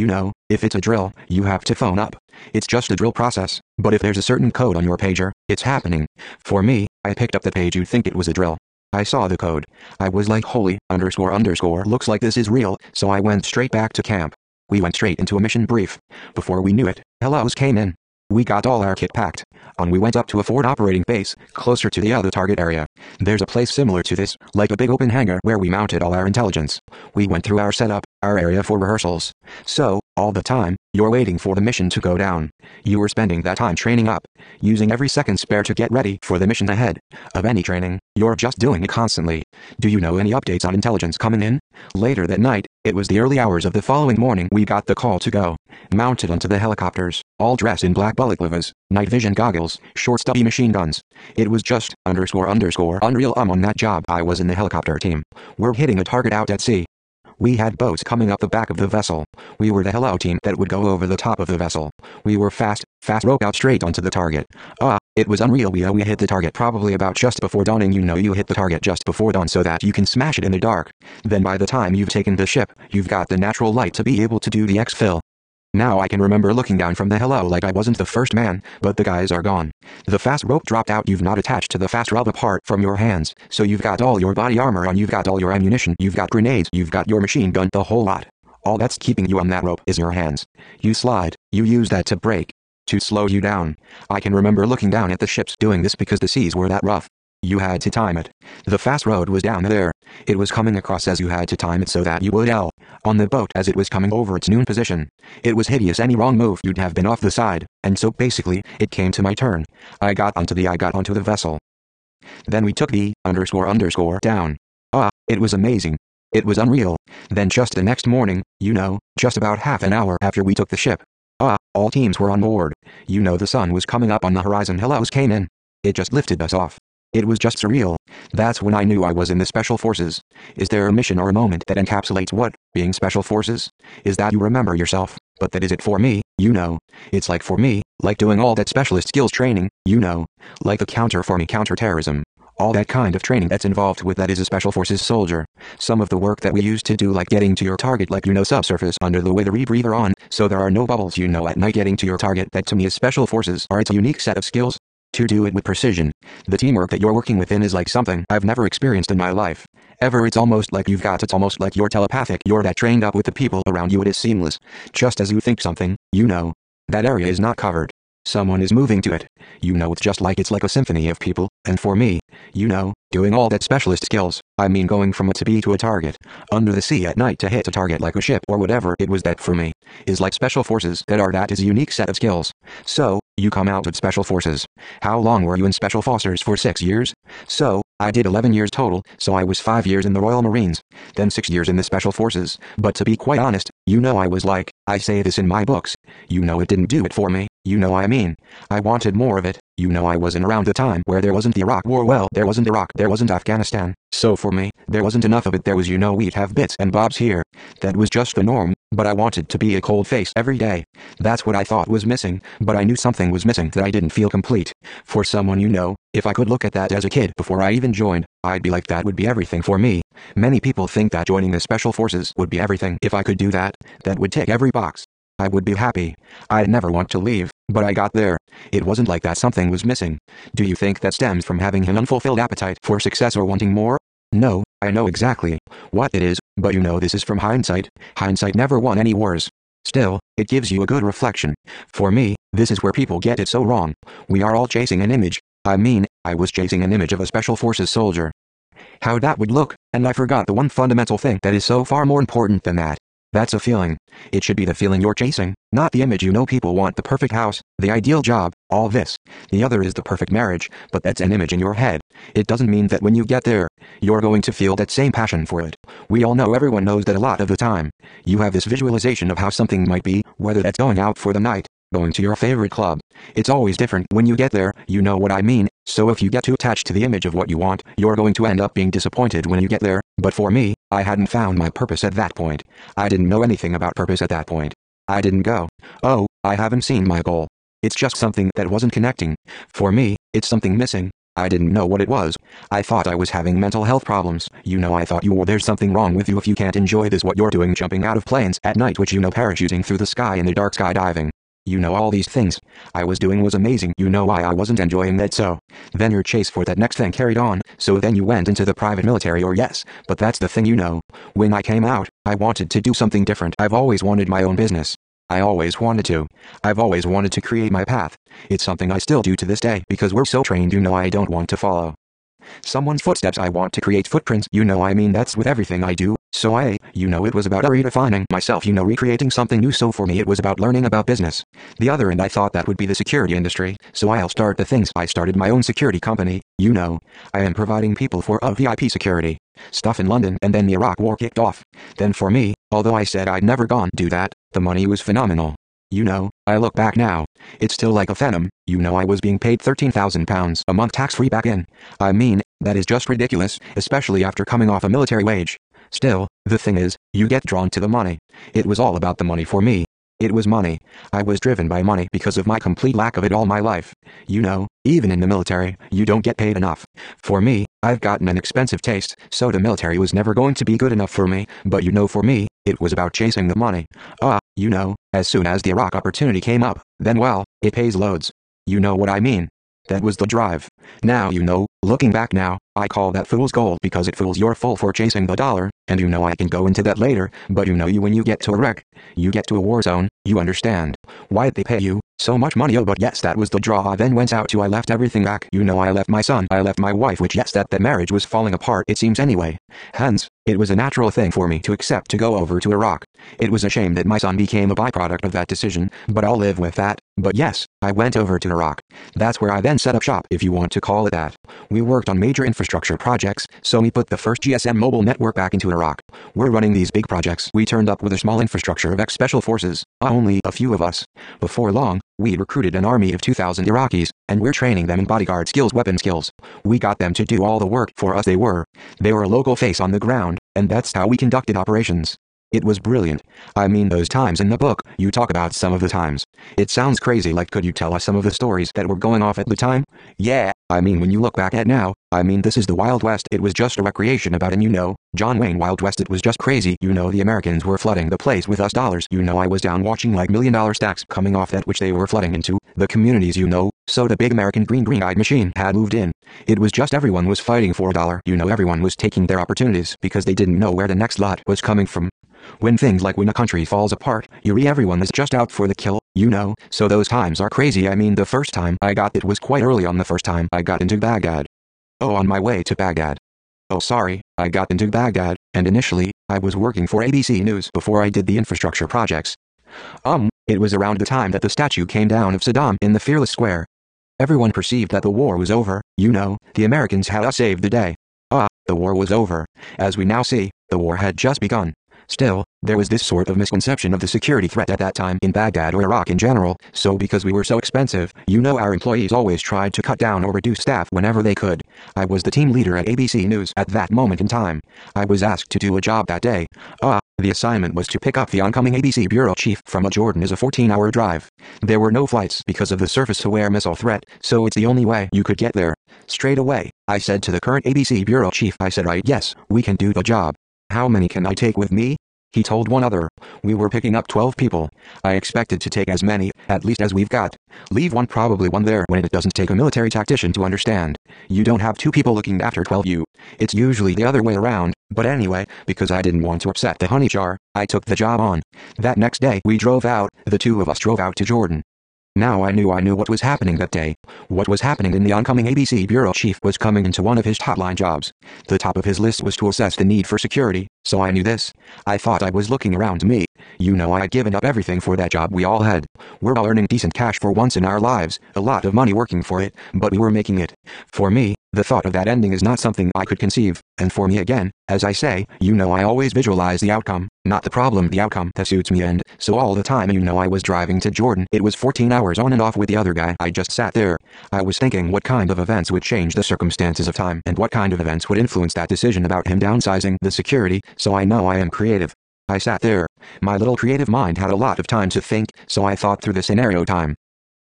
If it's a drill, you have to phone up. It's just a drill process, but if there's a certain code on your pager, it's happening. For me, I picked up the page. You'd think it was a drill. I saw the code. I was like, holy, __, looks like this is real, so I went straight back to camp. We went straight into a mission brief. Before we knew it, hellos came in. We got all our kit packed. We went up to a forward operating base, closer to the other target area. There's a place similar to this, like a big open hangar where we mounted all our intelligence. We went through our setup, our area for rehearsals. So, all the time, you're waiting for the mission to go down. You were spending that time training up, using every second spare to get ready for the mission ahead. Of any training, you're just doing it constantly. Do you know any updates on intelligence coming in? Later that night, it was the early hours of the following morning, we got the call to go. Mounted onto the helicopters, all dressed in black balaclavas, night vision goggles, short stubby machine guns. It was just __, unreal. On that job I was in the helicopter team. We're hitting a target out at sea. We had boats coming up the back of the vessel. We were the hello team that would go over the top of the vessel. We were fast rope out straight onto the target. It was unreal. We hit the target probably about just before dawning. You hit the target just before dawn so that you can smash it in the dark. Then by the time you've taken the ship, you've got the natural light to be able to do the exfil. Now I can remember looking down from the hello like I wasn't the first man, but the guys are gone. The fast rope dropped out. You've not attached to the fast rope apart from your hands, so you've got all your body armor on, you've got all your ammunition, you've got grenades, you've got your machine gun, the whole lot. All that's keeping you on that rope is your hands. You slide, you use that to brake, to slow you down. I can remember looking down at the ships doing this because the seas were that rough. You had to time it. The fast road was down there. It was coming across as you had to time it so that you would L on the boat as it was coming over its noon position. It was hideous. Any wrong move you'd have been off the side, and so basically, it came to my turn. I got onto the vessel. Then we took the __ down. It was amazing. It was unreal. Then just the next morning, just about half an hour after we took the ship, all teams were on board. The sun was coming up on the horizon. Hellos came in. It just lifted us off. It was just surreal. That's when I knew I was in the Special Forces. Is there a mission or a moment that encapsulates what being Special Forces is? That you remember yourself, but that is it for me, It's like for me, like doing all that specialist skills training, like the counterterrorism. All that kind of training that's involved with that is a Special Forces soldier. Some of the work that we used to do, like getting to your target, like subsurface under the with a rebreather on, so there are no bubbles, at night, getting to your target. That to me is Special Forces. It's a unique set of skills to do it with precision. The teamwork that you're working within is like something I've never experienced in my life ever. It's almost like it's almost like you're telepathic. You're that trained up with the people around you. It is seamless. Just as you think something, that area is not covered. Someone is moving to it. It's like a symphony of people. And for me, doing all that specialist skills, I mean going from a to B to a target, under the sea at night to hit a target like a ship or whatever it was, that for me, is like Special Forces. That is a unique set of skills. So, you come out of Special Forces. How long were you in Special Forces? For 6 years? So, I did 11 years total, so I was 5 years in the Royal Marines, then 6 years in the Special Forces. But to be quite honest, I was like, I say this in my books, it didn't do it for me, I wanted more of it. I wasn't around the time where there wasn't the Iraq War. Well, there wasn't Iraq, there wasn't Afghanistan, so for me, there wasn't enough of it. There was we'd have bits and bobs here. That was just the norm, but I wanted to be a cold face every day. That's what I thought was missing, but I knew something was missing, that I didn't feel complete. For someone if I could look at that as a kid before I even joined, I'd be like, that would be everything for me. Many people think that joining the Special Forces would be everything. If I could do that, that would tick every box. I would be happy. I'd never want to leave, but I got there. It wasn't like that. Something was missing. Do you think that stems from having an unfulfilled appetite for success or wanting more? No, I know exactly what it is, but this is from hindsight. Hindsight never won any wars. Still, it gives you a good reflection. For me, this is where people get it so wrong. We are all chasing an image. I was chasing an image of a Special Forces soldier. How that would look, and I forgot the one fundamental thing that is so far more important than that. That's a feeling. It should be the feeling you're chasing, not the image. People want the perfect house, the ideal job, all this. The other is the perfect marriage, but that's an image in your head. It doesn't mean that when you get there, you're going to feel that same passion for it. We all know, everyone knows that a lot of the time, you have this visualization of how something might be, whether that's going out for the night, going to your favorite club. It's always different when you get there, you know what I mean? So if you get too attached to the image of what you want, you're going to end up being disappointed when you get there. But for me, I hadn't found my purpose at that point. I didn't know anything about purpose at that point. I didn't go, oh, I haven't seen my goal. It's just something that wasn't connecting. For me, it's something missing. I didn't know what it was. I thought I was having mental health problems. I thought there's something wrong with you if you can't enjoy this what you're doing, jumping out of planes at night, which parachuting through the sky in the dark, skydiving. All these things I was doing was amazing. Why I wasn't enjoying that. So then your chase for that next thing carried on. So then you went into the private military, or yes, but that's the thing. When I came out, I wanted to do something different. I've always wanted my own business. I always wanted to. I've always wanted to create my path. It's something I still do to this day, because we're so trained. I don't want to follow someone's footsteps. I want to create footprints. That's with everything I do. So it was about redefining myself, recreating something new. So for me, it was about learning about business. The other end, I thought that would be the security industry. So I'll start the things. I started my own security company. I am providing people for a VIP security stuff in London, and then the Iraq War kicked off. Then for me, although I said I'd never gone do that, the money was phenomenal. I look back now, it's still like a phantom. I was being paid £13,000 a month tax-free back in. That is just ridiculous, especially after coming off a military wage. Still, the thing is, you get drawn to the money. It was all about the money for me. It was money. I was driven by money because of my complete lack of it all my life. Even in the military, you don't get paid enough. For me, I've gotten an expensive taste, so the military was never going to be good enough for me. But for me, it was about chasing the money. As soon as the Iraq opportunity came up, then well, it pays loads. You know what I mean? That was the drive. Now looking back now, I call that fool's gold, because it fools your fool for chasing the dollar, and I can go into that later, but when you get to a wreck, you get to a war zone, you understand why they pay you, So much money, oh but yes, that was the draw. I then went out to I left everything back. I left my son, I left my wife, which yes, that marriage was falling apart it seems anyway. Hence, it was a natural thing for me to accept to go over to Iraq. It was a shame that my son became a byproduct of that decision, but I'll live with that. But yes, I went over to Iraq. That's where I then set up shop, if you want to call it that. We worked on major infrastructure projects, so we put the first GSM mobile network back into Iraq. We're running these big projects. We turned up with a small infrastructure of ex-special forces, only a few of us. Before long, we recruited an army of 2,000 Iraqis, and we're training them in bodyguard skills, weapon skills. We got them to do all the work for us. They were a local face on the ground, and that's how we conducted operations. It was brilliant. I mean, those times in the book, you talk about some of the times. It sounds crazy. Like, could you tell us some of the stories that were going off at the time? Yeah, I mean, when you look back at now, I mean, this is the Wild West. It was just a recreation about, and John Wayne Wild West, it was just crazy. The Americans were flooding the place with us dollars. I was down watching like $1 million stacks coming off that which they were flooding into the communities, so the big American green-eyed machine had moved in. It was just everyone was fighting for a dollar. Everyone was taking their opportunities because they didn't know where the next lot was coming from. When a country falls apart, everyone is just out for the kill, so those times are crazy. I mean, the first time I got it was quite early on, the first time I got into Baghdad. Oh, on my way to Baghdad. Oh, sorry, I got into Baghdad, and initially, I was working for ABC News before I did the infrastructure projects. It was around the time that the statue came down of Saddam in the Fearless Square. Everyone perceived that the war was over, the Americans had us saved the day. The war was over. As we now see, the war had just begun. Still, there was this sort of misconception of the security threat at that time in Baghdad or Iraq in general, so because we were so expensive, our employees always tried to cut down or reduce staff whenever they could. I was the team leader at ABC News at that moment in time. I was asked to do a job that day. The assignment was to pick up the oncoming ABC bureau chief from Jordan, is a 14-hour drive. There were no flights because of the surface-to-air missile threat, so it's the only way you could get there. Straight away, I said to the current ABC bureau chief, I said, right, yes, we can do the job. How many can I take with me? He told one other. We were picking up 12 people. I expected to take as many, at least as we've got. Leave one, probably one there, when it doesn't take a military tactician to understand. You don't have 2 people looking after 12 you. It's usually the other way around, but anyway, because I didn't want to upset the honey jar, I took the job on. That next day we drove out, the 2 of us drove out to Jordan. Now I knew what was happening that day. What was happening in the oncoming ABC bureau chief was coming into one of his top-line jobs. The top of his list was to assess the need for security, so I knew this. I thought I was looking around me. I had given up everything for that job we all had. We're all earning decent cash for once in our lives, a lot of money working for it, but we were making it. For me, the thought of that ending is not something I could conceive, and for me again, as I say, I always visualize the outcome, not the problem, the outcome that suits me, and so all the time I was driving to Jordan. It was 14 hours on and off with the other guy. I just sat there. I was thinking what kind of events would change the circumstances of time, and what kind of events would influence that decision about him downsizing the security, so I know I am creative. I sat there. My little creative mind had a lot of time to think, so I thought through the scenario time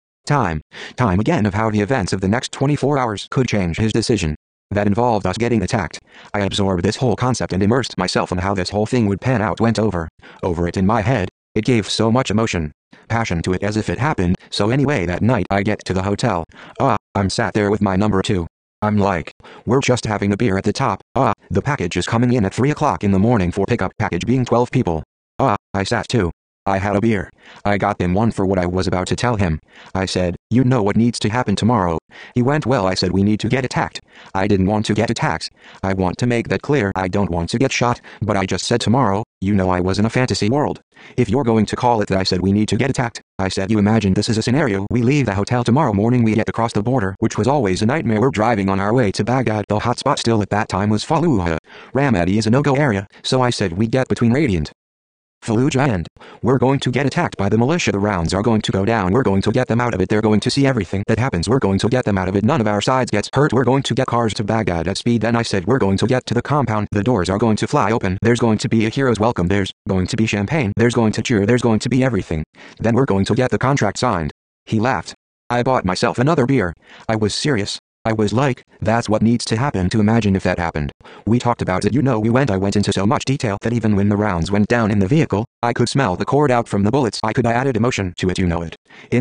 again of how the events of the next 24 hours could change his decision. That involved us getting attacked. I absorbed this whole concept and immersed myself in how this whole thing would pan out, went over it in my head. It gave so much emotion, passion to it as if it happened. So anyway, that night I get to the hotel. I'm sat there with my number 2. I'm like, we're just having a beer at the top. The package is coming in at 3 o'clock in the morning for pickup, package being 12 people. I sat too. I had a beer. I got him one for what I was about to tell him. I said, you know what needs to happen tomorrow? He went, well, I said, we need to get attacked. I didn't want to get attacked. I want to make that clear. I don't want to get shot, but I just said tomorrow. I was in a fantasy world. If you're going to call it that, I said, we need to get attacked. I said, you imagine this is a scenario. We leave the hotel tomorrow morning, we get across the border, which was always a nightmare. We're driving on our way to Baghdad. The hotspot still at that time was Fallujah. Ramadi is a no-go area, so I said we get between Radiant, Fallujah, and we're going to get attacked by the militia. The rounds are going to go down. We're going to get them out of it. They're going to see everything that happens. We're going to get them out of it. None of our sides gets hurt. We're going to get cars to Baghdad at speed. Then I said, we're going to get to the compound. The doors are going to fly open. There's going to be a hero's welcome. There's going to be champagne. There's going to cheer. There's going to be everything. Then we're going to get the contract signed. He laughed. I bought myself another beer. I was serious. I was like, that's what needs to happen to imagine if that happened. We talked about it, I went into so much detail that even when the rounds went down in the vehicle, I could smell the cord out from the bullets. I added emotion to it, it. In the end,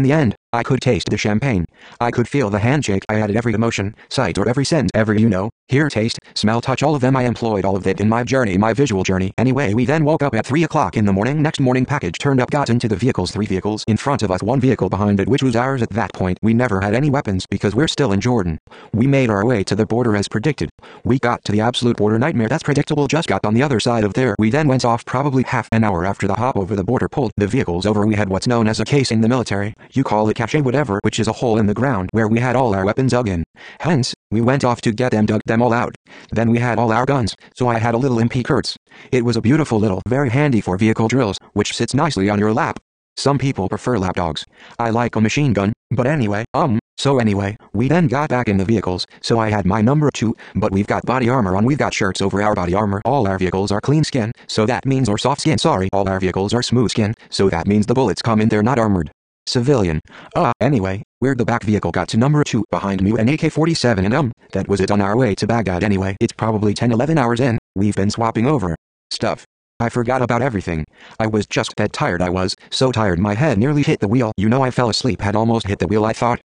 I could taste the champagne. I could feel the handshake. I added every emotion, sight or every sense, every hear, taste, smell, touch, all of them. I employed all of it in my journey, my visual journey. Anyway, we then woke up at 3 o'clock in the morning. Next morning, package turned up, got into the vehicles, 3 vehicles in front of us, 1 vehicle behind it, which was ours. At that point, we never had any weapons because we're still in Jordan. We made our way to the border as predicted. We got to the absolute border nightmare. That's predictable. Just got on the other side of there. We then went off probably half an hour after the hop over the border pulled the vehicles over. We had what's known as a case in the military. You call it cache, whatever, which is a hole in the ground where we had all our weapons dug in. Hence, we went off to get them, dug them all out. Then we had all our guns, so I had a little MP Kurtz. It was a beautiful little, very handy for vehicle drills, which sits nicely on your lap. Some people prefer lapdogs. I like a machine gun, but anyway, so anyway, we then got back in the vehicles, so I had my number 2, but we've got body armor on, we've got shirts over our body armor. All our vehicles are clean skin, so that means, or soft skin, sorry, all our vehicles are smooth skin, so that means the bullets come in, they're not armored. Civilian. Anyway, where the back vehicle got to number 2 behind me, an AK-47, and that was it on our way to Baghdad. Anyway, it's probably 10-11 hours in, we've been swapping over stuff. I forgot about everything. I was just dead tired. I was so tired my head nearly hit the wheel. I fell asleep, had almost hit the wheel. I thought,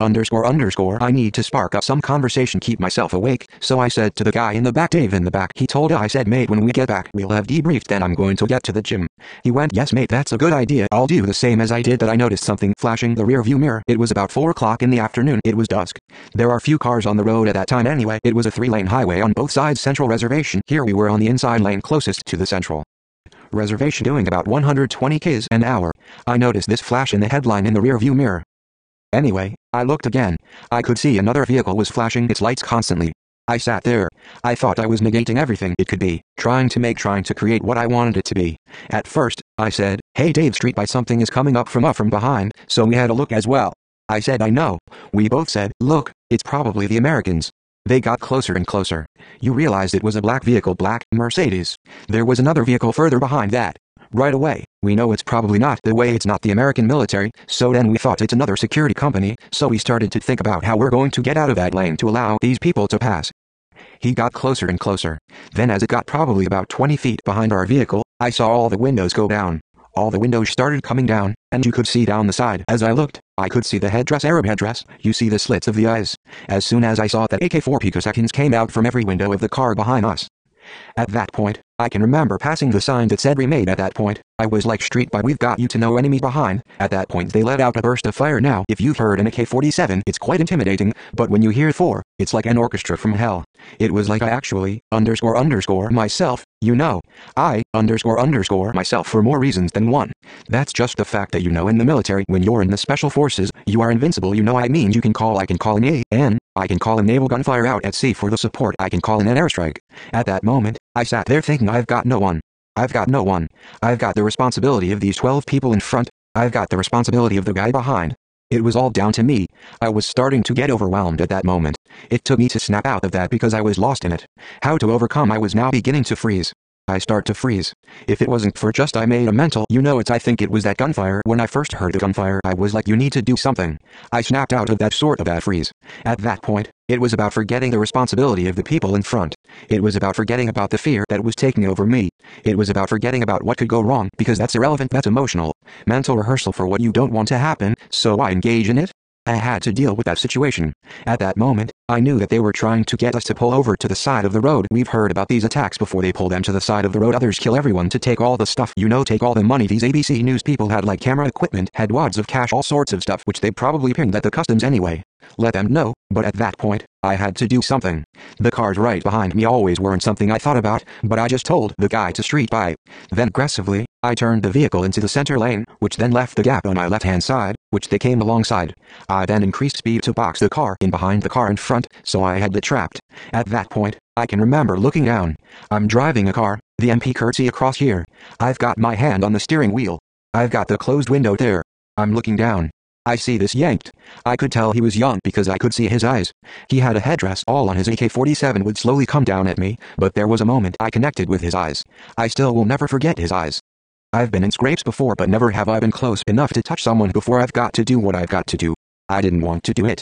I need to spark up some conversation, keep myself awake. So I said to the guy in the back, Dave in the back, he told I said, mate, when we get back, we'll have debriefed, then I'm going to get to the gym. He went, yes mate, that's a good idea. I'll do the same as I did. That I noticed something flashing the rear view mirror. It was about 4 o'clock in the afternoon. It was dusk. There are few cars on the road at that time anyway. It was a 3-lane highway on both sides, central reservation. Here we were on the inside lane closest to the central reservation, doing about 120 km an hour. I noticed this flash in the headline in the rear view mirror. Anyway, I looked again. I could see another vehicle was flashing its lights constantly. I sat there. I thought I was negating everything it could be, trying to create what I wanted it to be. At first, I said, hey Dave, street by something is coming up from behind, so we had a look as well. I said, I know. We both said, look, it's probably the Americans. They got closer and closer. You realized it was a black vehicle, black Mercedes. There was another vehicle further behind that. Right away, we know it's probably not the way, it's not the American military, so then we thought it's another security company, so we started to think about how we're going to get out of that lane to allow these people to pass. He got closer and closer. Then as it got probably about 20 feet behind our vehicle, I saw all the windows go down. All the windows started coming down, and you could see down the side. As I looked, I could see the headdress, Arab headdress. You see the slits of the eyes. As soon as I saw that, AK-4 picoseconds came out from every window of the car behind us. At that point, I can remember passing the sign that said remain. At that point, I was like, street by, we've got you to know enemy behind. At that point they let out a burst of fire. Now, if you've heard an AK-47, it's quite intimidating, but when you hear 4, it's like an orchestra from hell. It was like I actually, myself, myself for more reasons than one. That's just the fact that in the military, when you're in the special forces, you are invincible. I mean, I can call an AN, I can call a naval gunfire out at sea for the support, I can call in an airstrike. At that moment, I sat there thinking, I've got no one. I've got no one. I've got the responsibility of these 12 people in front. I've got the responsibility of the guy behind. It was all down to me. I was starting to get overwhelmed at that moment. It took me to snap out of that because I was lost in it. How to overcome? I was now beginning to freeze. I start to freeze. If it wasn't for just I made a mental, I think it was that gunfire. When I first heard the gunfire, I was like, you need to do something. I snapped out of that freeze. At that point, it was about forgetting the responsibility of the people in front. It was about forgetting about the fear that was taking over me. It was about forgetting about what could go wrong, because that's irrelevant, that's emotional. Mental rehearsal for what you don't want to happen, so I engage in it. I had to deal with that situation. At that moment, I knew that they were trying to get us to pull over to the side of the road. We've heard about these attacks before. They pull them to the side of the road. Others kill everyone to take all the stuff. Take all the money. These ABC News people had like camera equipment, had wads of cash, all sorts of stuff, which they probably pinned at the customs anyway. Let them know, but at that point, I had to do something. The cars right behind me always weren't something I thought about, but I just told the guy to street by. Then aggressively, I turned the vehicle into the center lane, which then left the gap on my left-hand side, which they came alongside. I then increased speed to box the car in behind the car in front, so I had it trapped. At that point, I can remember looking down. I'm driving a car, the MP Kurtz across here. I've got my hand on the steering wheel. I've got the closed window there. I'm looking down. I see this yanked. I could tell he was young because I could see his eyes. He had a headdress all on. His AK-47 would slowly come down at me, but there was a moment I connected with his eyes. I still will never forget his eyes. I've been in scrapes before, but never have I been close enough to touch someone before. I've got to do what I've got to do. I didn't want to do it.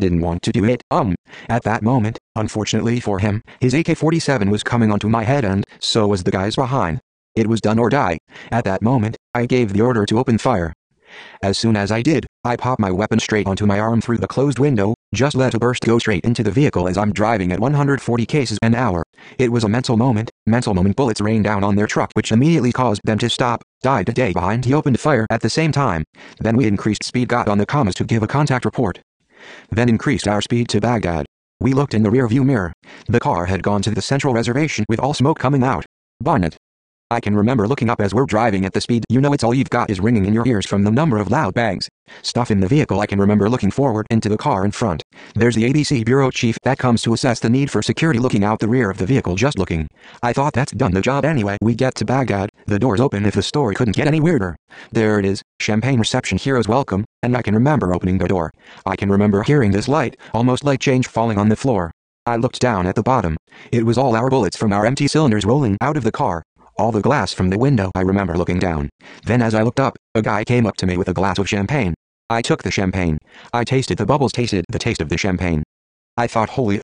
At that moment, unfortunately for him, his AK-47 was coming onto my head, and so was the guys behind. It was done or die. At that moment, I gave the order to open fire. As soon as I did, I popped my weapon straight onto my arm through the closed window, just let a burst go straight into the vehicle as I'm driving at 140 km an hour. It was a mental moment. Bullets rained down on their truck, which immediately caused them to stop. Died a day behind. He opened fire at the same time. Then we increased speed, got on the comms to give a contact report. Then increased our speed to Baghdad. We looked in the rear view mirror. The car had gone to the central reservation with all smoke coming out. Bonnet. I can remember looking up as we're driving at the speed it's all you've got is ringing in your ears from the number of loud bangs. Stuff in the vehicle. I can remember looking forward into the car in front. There's the ABC bureau chief that comes to assess the need for security, looking out the rear of the vehicle, just looking. I thought that's done the job anyway. We get to Baghdad, the doors open. If the story couldn't get any weirder. There it is, champagne reception, heroes welcome, and I can remember opening the door. I can remember hearing this light, almost like change falling on the floor. I looked down at the bottom. It was all our bullets from our empty cylinders rolling out of the car. All the glass from the window. I remember looking down. Then as I looked up, a guy came up to me with a glass of champagne. I took the champagne. I tasted the bubbles, tasted the taste of the champagne. I thought, holy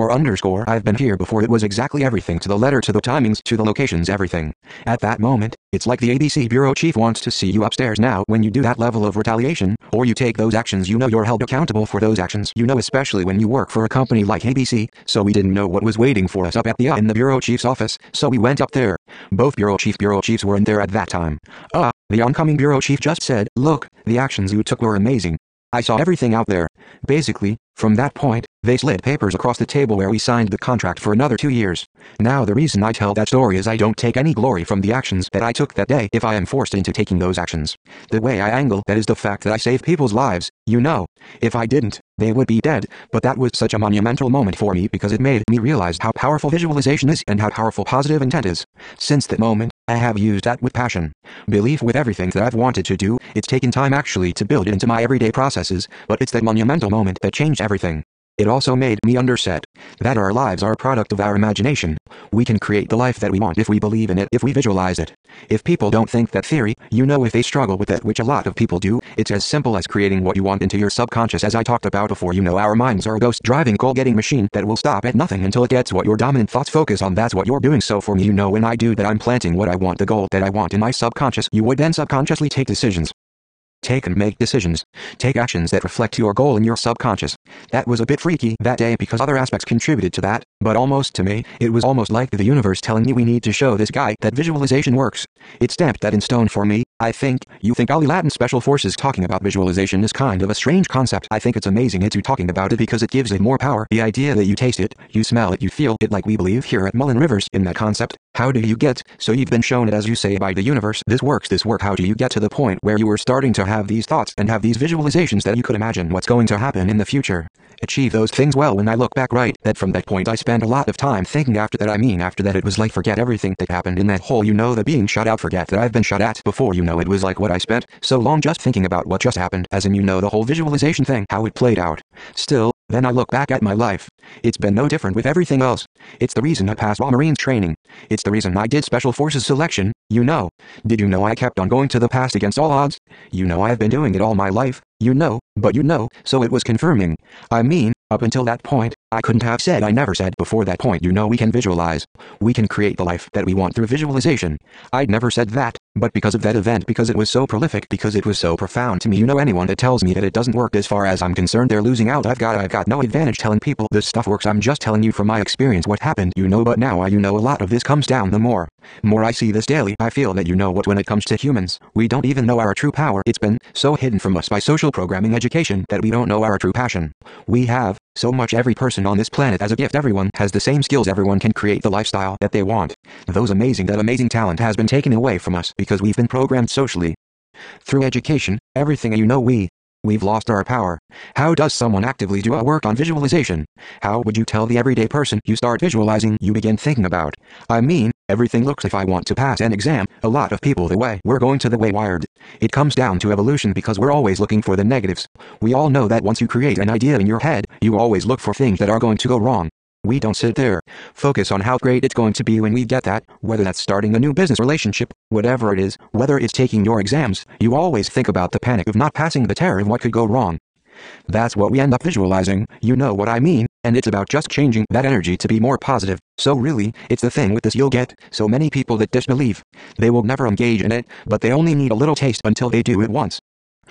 __, I've been here before. It was exactly everything, to the letter, to the timings, to the locations, everything. At that moment, it's like the ABC bureau chief wants to see you upstairs. Now, when you do that level of retaliation, or you take those actions, you're held accountable for those actions, especially when you work for a company like ABC. So we didn't know what was waiting for us up at in the bureau chief's office, so we went up there. Both bureau chiefs weren't there at that time. The oncoming bureau chief just said, look, the actions you took were amazing. I saw everything out there. Basically, from that point, they slid papers across the table where we signed the contract for another 2 years. Now the reason I tell that story is I don't take any glory from the actions that I took that day if I am forced into taking those actions. The way I angle that is the fact that I saved people's lives. If I didn't, they would be dead. But that was such a monumental moment for me because it made me realize how powerful visualization is and how powerful positive intent is. Since that moment, I have used that with passion. Belief with everything that I've wanted to do. It's taken time actually to build it into my everyday processes, but it's that monumental moment that changed everything. It also made me understand that our lives are a product of our imagination. We can create the life that we want if we believe in it, if we visualize it. If people don't think that theory, if they struggle with it, which a lot of people do, it's as simple as creating what you want into your subconscious. As I talked about before, our minds are a ghost-driving goal-getting machine that will stop at nothing until it gets what your dominant thoughts focus on. That's what you're doing. So for me, when I do that, I'm planting what I want, the goal that I want in my subconscious. You would then subconsciously take decisions. Take and make decisions. Take actions that reflect your goal in your subconscious. That was a bit freaky that day because other aspects contributed to that, but almost to me, it was almost like the universe telling me we need to show this guy that visualization works. It stamped that in stone for me. You think Ali Latin Special Forces talking about visualization is kind of a strange concept. I think it's amazing it's you talking about it because it gives it more power. The idea that you taste it, you smell it, you feel it, like we believe here at Mullen Rivers in that concept. How do you get, so you've been shown it as you say by the universe, this works. How do you get to the point where you were starting to have these thoughts and have these visualizations that you could imagine what's going to happen in the future? Achieve those things. Well, when I look back, that from that point I spent a lot of time thinking after that. After that it was like forget everything that happened in that hole, the being shot out, forget that I've been shot at before, it was like what I spent so long just thinking about what just happened, as in the whole visualization thing, how it played out. Still, then I look back at my life. It's been no different with everything else. It's the reason I passed Raw Marines training. It's the reason I did Special Forces selection. Did you know I kept on going to the past against all odds? I've been doing it all my life. So it was confirming. Up until that point, I couldn't have said I never said before that point, we can visualize. We can create the life that we want through visualization. I'd never said that, but because of that event, because it was so prolific, because it was so profound to me, anyone that tells me that it doesn't work, as far as I'm concerned, they're losing out. I've got no advantage telling people this stuff works. I'm just telling you from my experience what happened, but now I a lot of this comes down. The more I see this daily, I feel that what when it comes to humans, we don't even know our true power. It's been so hidden from us by social programming education that we don't know our true passion. We have so much. Every person on this planet has a gift. Everyone has the same skills. Everyone can create the lifestyle that they want. That amazing talent has been taken away from us because we've been programmed socially. Through education, everything we've lost our power. How does someone actively do a work on visualization? How would you tell the everyday person you start visualizing, you begin thinking about? Everything looks, if I want to pass an exam, a lot of people the way we're going to the way wired. It comes down to evolution because we're always looking for the negatives. We all know that once you create an idea in your head, you always look for things that are going to go wrong. We don't sit there, focus on how great it's going to be when we get that, whether that's starting a new business relationship, whatever it is, whether it's taking your exams, you always think about the panic of not passing, the terror of what could go wrong. That's what we end up visualizing, what I mean, and it's about just changing that energy to be more positive. So really, it's the thing with this, you'll get so many people that disbelieve. They will never engage in it, but they only need a little taste until they do it once.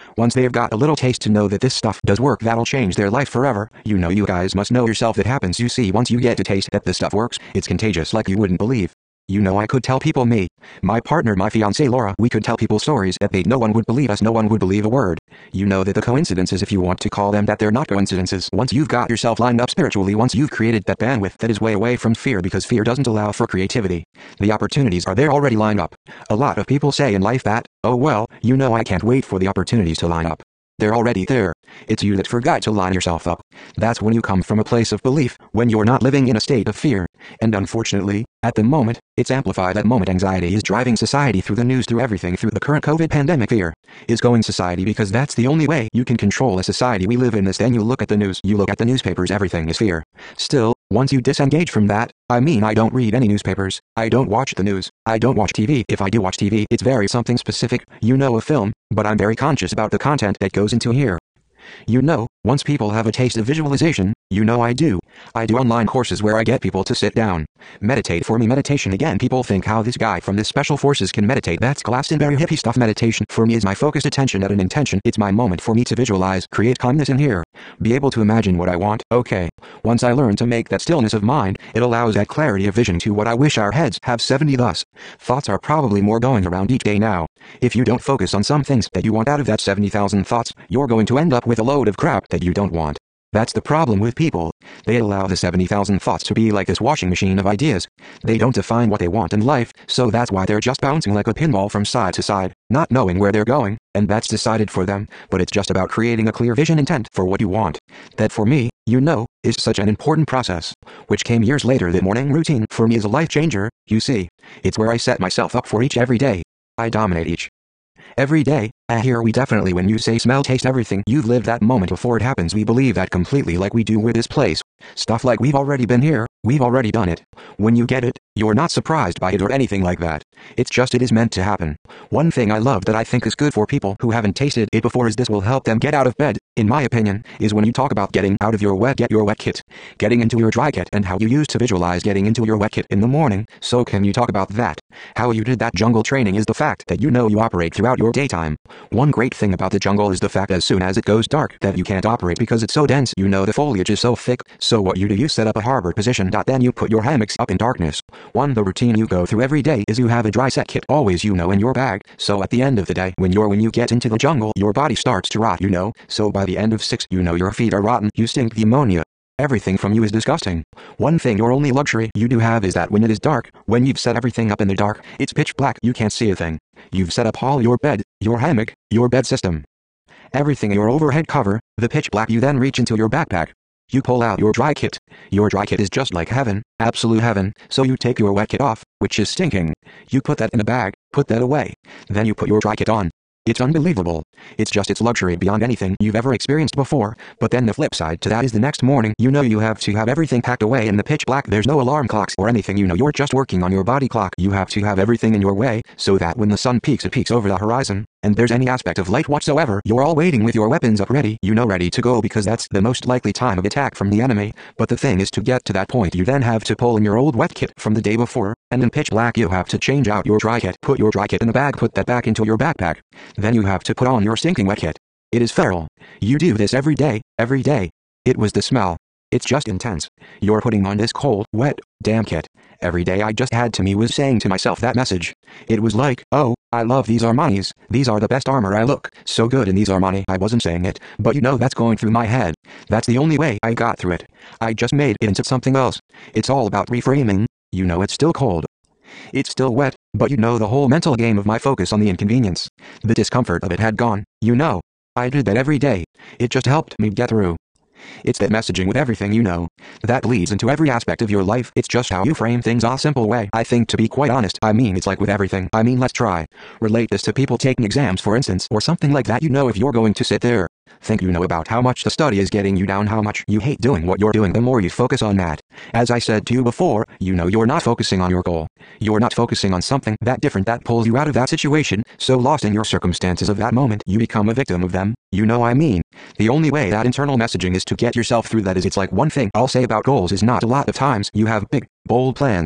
Once they've got a little taste to know that this stuff does work, that'll change their life forever. You know, you guys must know yourself that happens. You see, once you get to taste that this stuff works, it's contagious like you wouldn't believe. You know, I could tell people, me, my partner, my fiancée Laura, we could tell people stories that no one would believe us, no one would believe a word. You know that the coincidences, if you want to call them that, they're not coincidences. Once you've got yourself lined up spiritually, once you've created that bandwidth that is way away from fear, because fear doesn't allow for creativity, the opportunities are there already lined up. A lot of people say in life that, oh well, you know, I can't wait for the opportunities to line up. They're already there. It's you that forgot to line yourself up. That's when you come from a place of belief, when you're not living in a state of fear. And unfortunately, at the moment, it's amplified. At the moment, anxiety is driving society through the news, through everything, through the current COVID pandemic. Fear is going society, because that's the only way you can control a society. We live in this. Then you look at the news, you look at the newspapers, everything is fear. Still, once you disengage from that, I mean, I don't read any newspapers, I don't watch the news, I don't watch TV. If I do watch TV, it's very something specific, you know, a film, but I'm very conscious about the content that goes into here. You know, once people have a taste of visualization, you know I do online courses where I get people to sit down, meditate for me. Meditation, again, people think how this guy from this special forces can meditate. That's Glastonbury hippie stuff. Meditation for me is my focused attention at an intention. It's my moment for me to visualize, create calmness in here, be able to imagine what I want. Okay, once I learn to make that stillness of mind, it allows that clarity of vision to what I wish our heads have 70. Thus, thoughts are probably more going around each day now. If you don't focus on some things that you want out of that 70,000 thoughts, you're going to end up with a load of crap that you don't want. That's the problem with people. They allow the 70,000 thoughts to be like this washing machine of ideas. They don't define what they want in life, so that's why they're just bouncing like a pinball from side to side, not knowing where they're going, and that's decided for them. But it's just about creating a clear vision intent for what you want. That for me, you know, is such an important process, which came years later. The morning routine for me is a life changer. You see, it's where I set myself up for each every day. I dominate each every day. Here we definitely, when you say smell, taste everything, you've lived that moment before it happens. We believe that completely, like we do with this place. Stuff like we've already been here, we've already done it. When you get it, you're not surprised by it or anything like that. It's just it is meant to happen. One thing I love that I think is good for people who haven't tasted it before is this will help them get out of bed, in my opinion, is when you talk about getting out of your wet, get your wet kit, getting into your dry kit, and how you used to visualize getting into your wet kit in the morning. So can you talk about that? How you did that jungle training is the fact that you know you operate throughout your daytime. One great thing about the jungle is the fact as soon as it goes dark that you can't operate because it's so dense. You know, the foliage is so thick. So what you do, you set up a harbor position. Then you put your hammocks up in darkness. The routine you go through every day is you have a dry set kit always, you know, in your bag. So at the end of the day, when you get into the jungle, your body starts to rot, you know. So by the end of 6, you know, your feet are rotten, you stink the ammonia. Everything from you is disgusting. One thing, your only luxury you do have is that when it is dark, when you've set everything up in the dark, it's pitch black, you can't see a thing. You've set up all your bed, your hammock, your bed system, everything in your overhead cover, the pitch black. You then reach into your backpack. You pull out your dry kit. Your dry kit is just like heaven, absolute heaven. So you take your wet kit off, which is stinking. You put that in a bag, put that away. Then you put your dry kit on. It's unbelievable. It's luxury beyond anything you've ever experienced before. But then the flip side to that is the next morning, you know, you have to have everything packed away in the pitch black. There's no alarm clocks or anything, you know, you're just working on your body clock. You have to have everything in your way, so that when the sun peaks, it peaks over the horizon, and there's any aspect of light whatsoever, you're all waiting with your weapons up ready, you know, ready to go, because that's the most likely time of attack from the enemy. But the thing is, to get to that point, you then have to pull in your old wet kit from the day before, and in pitch black you have to change out your dry kit, put your dry kit in a bag, put that back into your backpack. Then you have to put on your stinking wet kit. It is feral. You do this every day, every day. It was the smell. It's just intense. You're putting on this cold, wet, damn kit. Every day I just had to me was saying to myself that message. It was like, oh, I love these Armanis. These are the best armor. I look so good in these Armani. I wasn't saying it, but you know that's going through my head. That's the only way I got through it. I just made it into something else. It's all about reframing. You know, it's still cold. It's still wet, but you know, the whole mental game of my focus on the inconvenience, the discomfort of it had gone. You know, I did that every day. It just helped me get through. It's that messaging with everything, you know, that bleeds into every aspect of your life. It's just how you frame things. A simple way, I think, to be quite honest. I mean, it's like with everything. I mean, let's try relate this to people taking exams, for instance, or something like that. You know, if you're going to sit there, think, you know, about how much the study is getting you down, how much you hate doing what you're doing, the more you focus on that. As I said to you before, you know, you're not focusing on your goal. You're not focusing on something that different that pulls you out of that situation. So lost in your circumstances of that moment, you become a victim of them. You know I mean. The only way that internal messaging is to get yourself through that is, it's like one thing I'll say about goals is not a lot of times you have big, bold plans.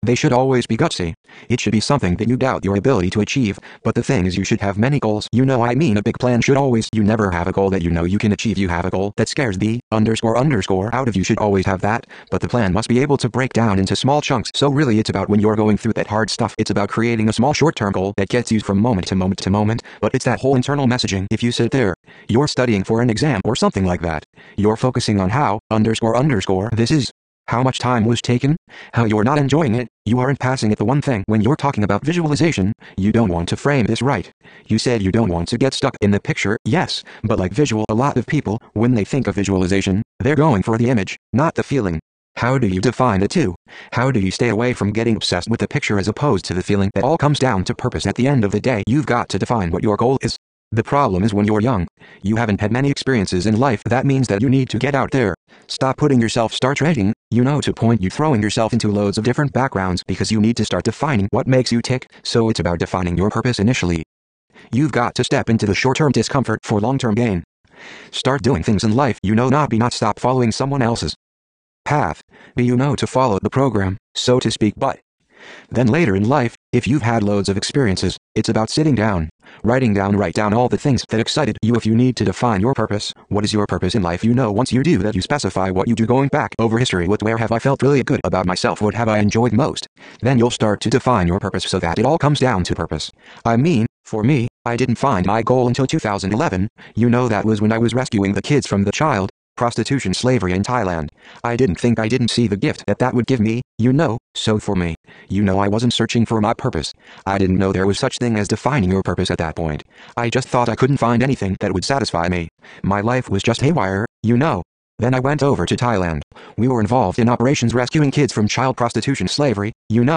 They should always be gutsy. It should be something that you doubt your ability to achieve, but the thing is you should have many goals. A big plan should always, you never have a goal that you know you can achieve. You have a goal that scares the __ out of you. Should always have that, but the plan must be able to break down into small chunks. So really it's about when you're going through that hard stuff, it's about creating a small short-term goal that gets you from moment to moment to moment, but it's that whole internal messaging. If you sit there, you're studying for an exam or something like that, you're focusing on how __ this is, how much time was taken, how you're not enjoying it, you aren't passing it. The one thing when you're talking about visualization, you don't want to frame this right. You said you don't want to get stuck in the picture, yes, but like visual, a lot of people, when they think of visualization, they're going for the image, not the feeling. How do you define the two? How do you stay away from getting obsessed with the picture as opposed to the feeling? That all comes down to purpose. At the end of the day, you've got to define what your goal is. The problem is when you're young, you haven't had many experiences in life. That means that you need to get out there. Stop putting yourself start rating, to point you throwing yourself into loads of different backgrounds because you need to start defining what makes you tick. So it's about defining your purpose initially. You've got to step into the short-term discomfort for long-term gain. Start doing things in life not stop following someone else's path. Be to follow the program, so to speak. But then later in life, if you've had loads of experiences, it's about sitting down, write down all the things that excited you. If you need to define your purpose, what is your purpose in life? Once you do that, you specify what you do, going back over history. Where have I felt really good about myself? What have I enjoyed most? Then you'll start to define your purpose so that it all comes down to purpose. For me, I didn't find my goal until 2011. That was when I was rescuing the kids from the child prostitution slavery in Thailand. I didn't see the gift that would give me, so for me, I wasn't searching for my purpose. I didn't know there was such thing as defining your purpose at that point. I just thought I couldn't find anything that would satisfy me. My life was just haywire, Then I went over to Thailand. We were involved in operations rescuing kids from child prostitution slavery,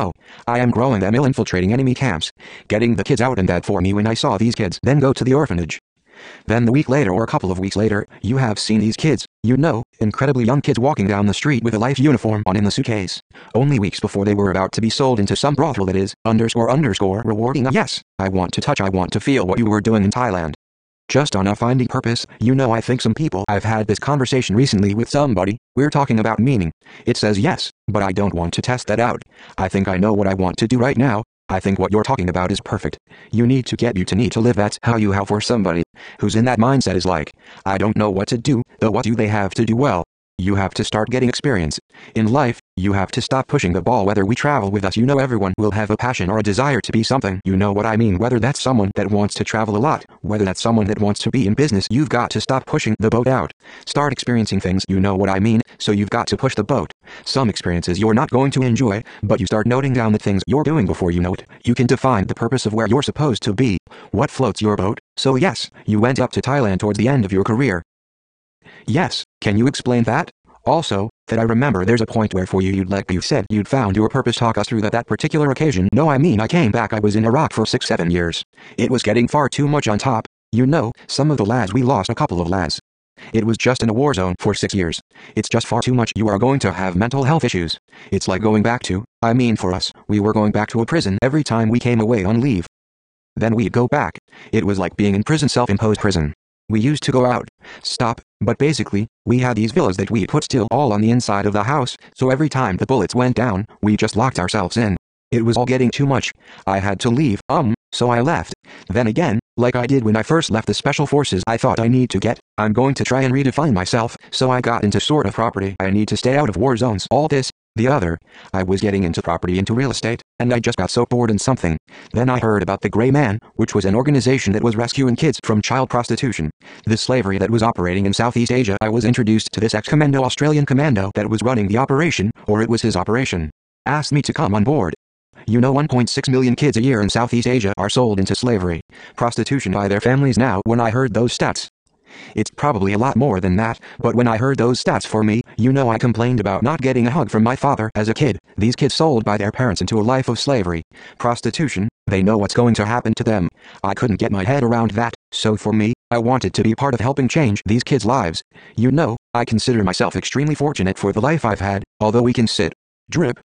I am growing them, infiltrating enemy camps, getting the kids out, and that for me when I saw these kids then go to the orphanage. Then the week later or a couple of weeks later, you have seen these kids, incredibly young kids walking down the street with a life uniform on in the suitcase. Only weeks before they were about to be sold into some brothel that is, _ rewarding. Yes, I want to touch, I want to feel what you were doing in Thailand. Just on a finding purpose, I think some people, I've had this conversation recently with somebody, we're talking about meaning. It says yes, but I don't want to test that out. I think I know what I want to do right now. I think what you're talking about is perfect. You need to live. That's how for somebody who's in that mindset is like, I don't know what to do, though what do they have to do? Well, you have to start getting experience. In life, you have to stop pushing the ball. Whether we travel with us, everyone will have a passion or a desire to be something. What I mean? Whether that's someone that wants to travel a lot, whether that's someone that wants to be in business, you've got to stop pushing the boat out. Start experiencing things, what I mean? So you've got to push the boat. Some experiences you're not going to enjoy, but you start noting down the things you're doing before you know it. You can define the purpose of where you're supposed to be. What floats your boat? So yes, you went up to Thailand towards the end of your career. Yes, can you explain that? Also, that I remember there's a point where for you said you'd found your purpose. Talk us through that particular occasion. No, I came back. I was in Iraq for 6-7 years. It was getting far too much on top. Some of the lads, we lost a couple of lads. It was just in a war zone for 6 years. It's just far too much. You are going to have mental health issues. It's like going back to, for us, we were going back to a prison every time we came away on leave. Then we'd go back. It was like being in prison, self-imposed prison. We used to go out, but basically, we had these villas that we put still all on the inside of the house, so every time the bullets went down, we just locked ourselves in. It was all getting too much. I had to leave, so I left. Then again, like I did when I first left the special forces, I thought I'm going to try and redefine myself, so I got into sort of property. I need to stay out of war zones. All this, the other, I was getting into property, into real estate, and I just got so bored in something. Then I heard about the Grey Man, which was an organization that was rescuing kids from child prostitution. The slavery that was operating in Southeast Asia. I was introduced to this ex-commando, Australian commando, that was running the operation, or it was his operation. Asked me to come on board. 1.6 million kids a year in Southeast Asia are sold into slavery, prostitution by their families now. When I heard those stats, it's probably a lot more than that, but when I heard those stats for me, I complained about not getting a hug from my father as a kid. These kids sold by their parents into a life of slavery, prostitution, they know what's going to happen to them. I couldn't get my head around that, so for me, I wanted to be part of helping change these kids' lives. I consider myself extremely fortunate for the life I've had, although we can sit, drip,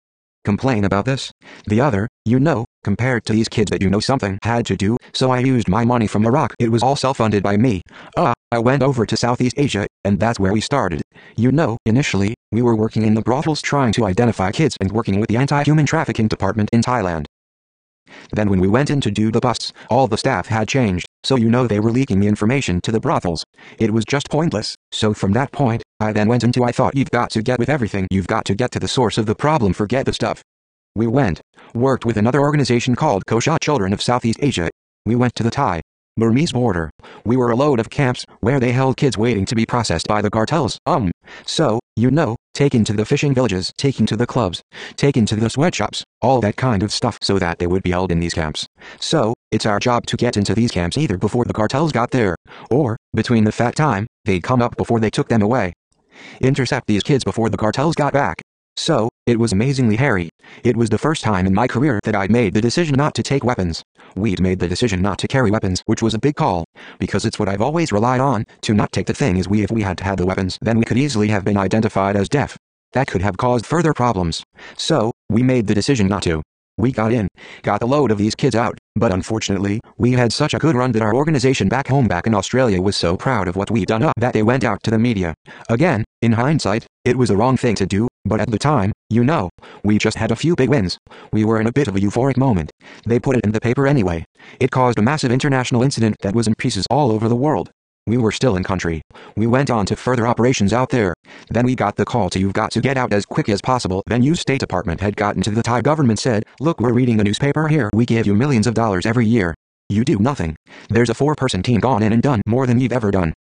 complain about this. The other, compared to these kids that something had to do, so I used my money from Iraq. It was all self-funded by me. I went over to Southeast Asia, and that's where we started. Initially, we were working in the brothels trying to identify kids and working with the anti-human trafficking department in Thailand. Then when we went in to do the busts, all the staff had changed, so they were leaking the information to the brothels. It was just pointless. So from that point, I then went into I thought you've got to get with everything. You've got to get to the source of the problem, forget the stuff. We worked with another organization called Kosha Children of Southeast Asia. We went to the Thai-Burmese border. We were a load of camps where they held kids waiting to be processed by the cartels. So, taken to the fishing villages, taken to the clubs, taken to the sweatshops, all that kind of stuff so that they would be held in these camps. So, it's our job to get into these camps either before the cartels got there, or, between the fat time, they'd come up before they took them away. Intercept these kids before the cartels got back. So, it was amazingly hairy. It was the first time in my career that I'd made the decision not to take weapons. We'd made the decision not to carry weapons, which was a big call, because it's what I've always relied on, to not take. The thing is, if we had had the weapons, then we could easily have been identified as deaf. That could have caused further problems. So, we made the decision not to. We got a load of these kids out, but unfortunately, we had such a good run that our organization back in Australia was so proud of what we'd done that they went out to the media. Again, in hindsight, it was the wrong thing to do, but at the time, we just had a few big wins. We were in a bit of a euphoric moment. They put it in the paper anyway. It caused a massive international incident that was in pieces all over the world. We were still in country. We went on to further operations out there. Then we got the call to you've got to get out as quick as possible. Then State Department had gotten to the Thai government said, look, we're reading the newspaper here. We give you millions of dollars every year. You do nothing. There's a 4-person team gone in and done more than you've ever done.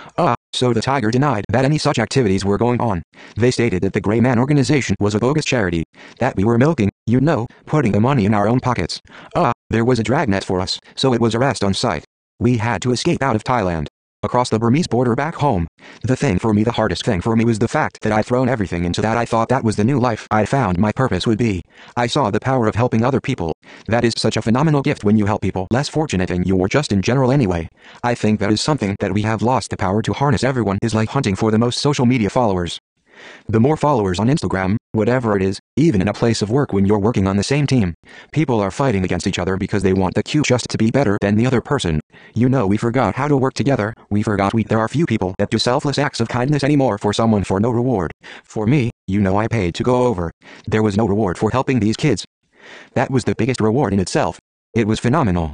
So the Tiger denied that any such activities were going on. They stated that the Gray Man organization was a bogus charity, that we were milking, putting the money in our own pockets. There was a dragnet for us, so it was arrest on sight. We had to escape out of Thailand. Across the Burmese border back home. The hardest thing for me was the fact that I'd thrown everything into that. I thought that was the new life I found my purpose would be. I saw the power of helping other people. That is such a phenomenal gift when you help people less fortunate and you or just in general anyway. I think that is something that we have lost the power to harness. Everyone is like hunting for the most social media followers. The more followers on Instagram, whatever it is, even in a place of work when you're working on the same team, people are fighting against each other because they want the cue just to be better than the other person. We forgot how to work together. We forgot there are few people that do selfless acts of kindness anymore for someone for no reward. For me, I paid to go over. There was no reward for helping these kids. That was the biggest reward in itself. It was phenomenal.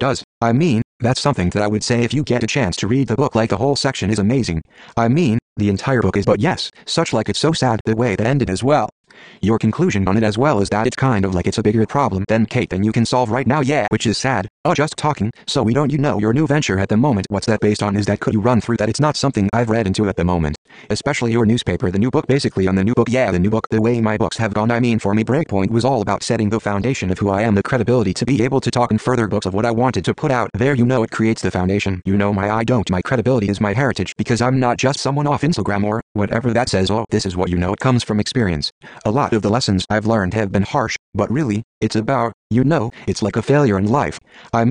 That's something that I would say if you get a chance to read the book. Like, the whole section is amazing. The entire book is, but yes, such like it's so sad the way that ended as well. Your conclusion on it as well is that it's kind of like it's a bigger problem than you can solve right now, which is sad. Just talking, so we don't your new venture at the moment. What's that based on? Is that, could you run through that? It's not something I've read into at the moment. Especially your newspaper, the new book, basically on the new book. The new book, the way my books have gone. For me, Breakpoint was all about setting the foundation of who I am, the credibility to be able to talk in further books of what I wanted to put out there. It creates the foundation. My credibility is my heritage, because I'm not just someone off Instagram or whatever that says, this is what it comes from experience. A lot of the lessons I've learned have been harsh, but really, it's about, it's like a failure in life.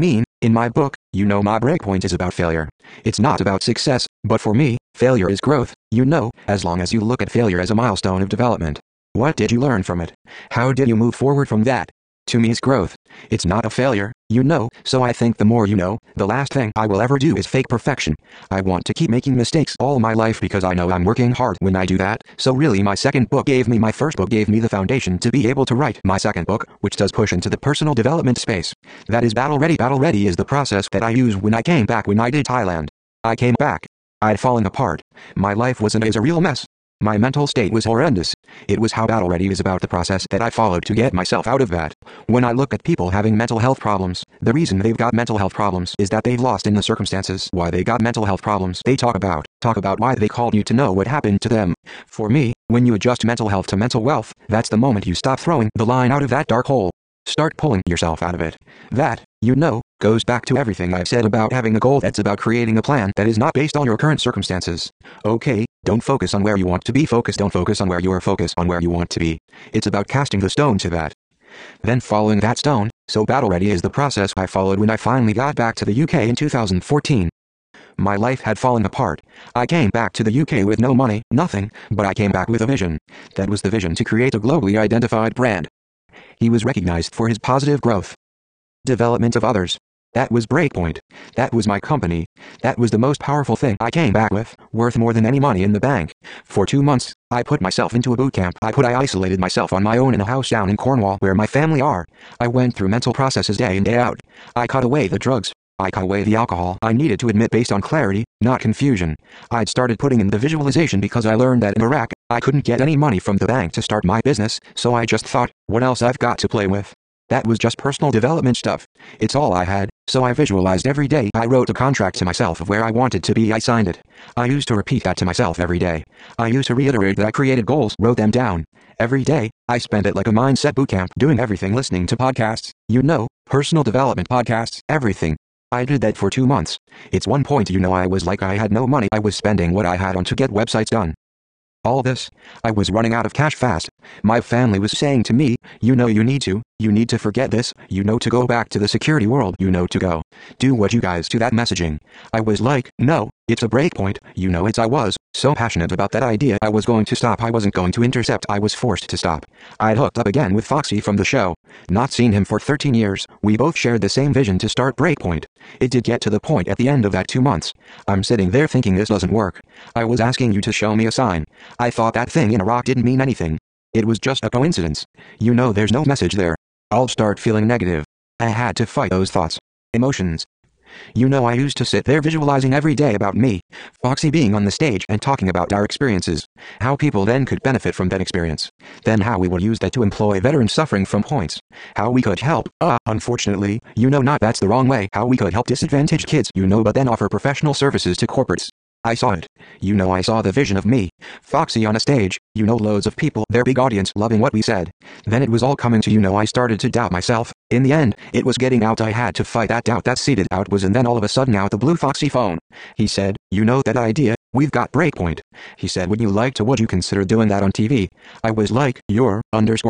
In my book, my Breakpoint is about failure. It's not about success, but for me, failure is growth, as long as you look at failure as a milestone of development. What did you learn from it? How did you move forward from that? To me, it's growth. It's not a failure, so I think the more the last thing I will ever do is fake perfection. I want to keep making mistakes all my life because I know I'm working hard when I do that. So really, my first book gave me the foundation to be able to write my second book, which does push into the personal development space. That is Battle Ready. Battle Ready is the process that I used when I came back when I did Thailand. I came back. I'd fallen apart. My life was a real mess. My mental state was horrendous. It was how Battle Ready is about the process that I followed to get myself out of that. When I look at people having mental health problems, the reason they've got mental health problems is that they've lost in the circumstances why they got mental health problems. They talk about why they called you to know what happened to them. For me, when you adjust mental health to mental wealth, that's the moment you stop throwing the line out of that dark hole. Start pulling yourself out of it. That, goes back to everything I've said about having a goal. That's about creating a plan that is not based on your current circumstances. Okay, don't focus on where you want to be focused. Don't focus on where you are focused on where you want to be. It's about casting the stone to that. Then following that stone. So Battle Ready is the process I followed when I finally got back to the UK in 2014. My life had fallen apart. I came back to the UK with no money, nothing, but I came back with a vision. That was the vision to create a globally identified brand. He was recognized for his positive growth. Development of others. That was Breakpoint. That was my company. That was the most powerful thing I came back with, worth more than any money in the bank. For 2 months, I put myself into a boot camp. I isolated myself on my own in a house down in Cornwall where my family are. I went through mental processes day in day out. I cut away the drugs. I cut away the alcohol. I needed to admit based on clarity, not confusion. I'd started putting in the visualization because I learned that in Iraq, I couldn't get any money from the bank to start my business, so I just thought, what else I've got to play with? That was just personal development stuff. It's all I had, so I visualized every day. I wrote a contract to myself of where I wanted to be. I signed it. I used to repeat that to myself every day. I used to reiterate that I created goals, wrote them down. Every day, I spent it like a mindset bootcamp, doing everything, listening to podcasts, personal development podcasts, everything. I did that for 2 months. It's one point I was like I had no money. I was spending what I had on to get websites done. All this, I was running out of cash fast. My family was saying to me, you need to forget this, to go back to the security world, to go do what you guys do. That messaging. I was like, no, it's a breakpoint, I was so passionate about that idea. I was going to stop. I wasn't going to intercept. I was forced to stop. I'd hooked up again with Foxy from the show. Not seen him for 13 years. We both shared the same vision to start Breakpoint. It did get to the point at the end of that 2 months. I'm sitting there thinking this doesn't work. I was asking you to show me a sign. I thought that thing in Iraq didn't mean anything. It was just a coincidence. There's no message there. I'll start feeling negative. I had to fight those thoughts. Emotions. I used to sit there visualizing every day about me, Foxy being on the stage and talking about our experiences, how people then could benefit from that experience, then how we would use that to employ veterans suffering from points, how we could help, unfortunately, not that's the wrong way, how we could help disadvantaged kids, but then offer professional services to corporates. I saw it. I saw the vision of me, Foxy on a stage, loads of people, their big audience loving what we said. Then it was all coming to I started to doubt myself. In the end, it was getting out. I had to fight that doubt. That seeded out was, and then all of a sudden out the blue Foxy phone. He said, that idea, we've got Breakpoint. He said, would you consider doing that on TV? I was like, you're,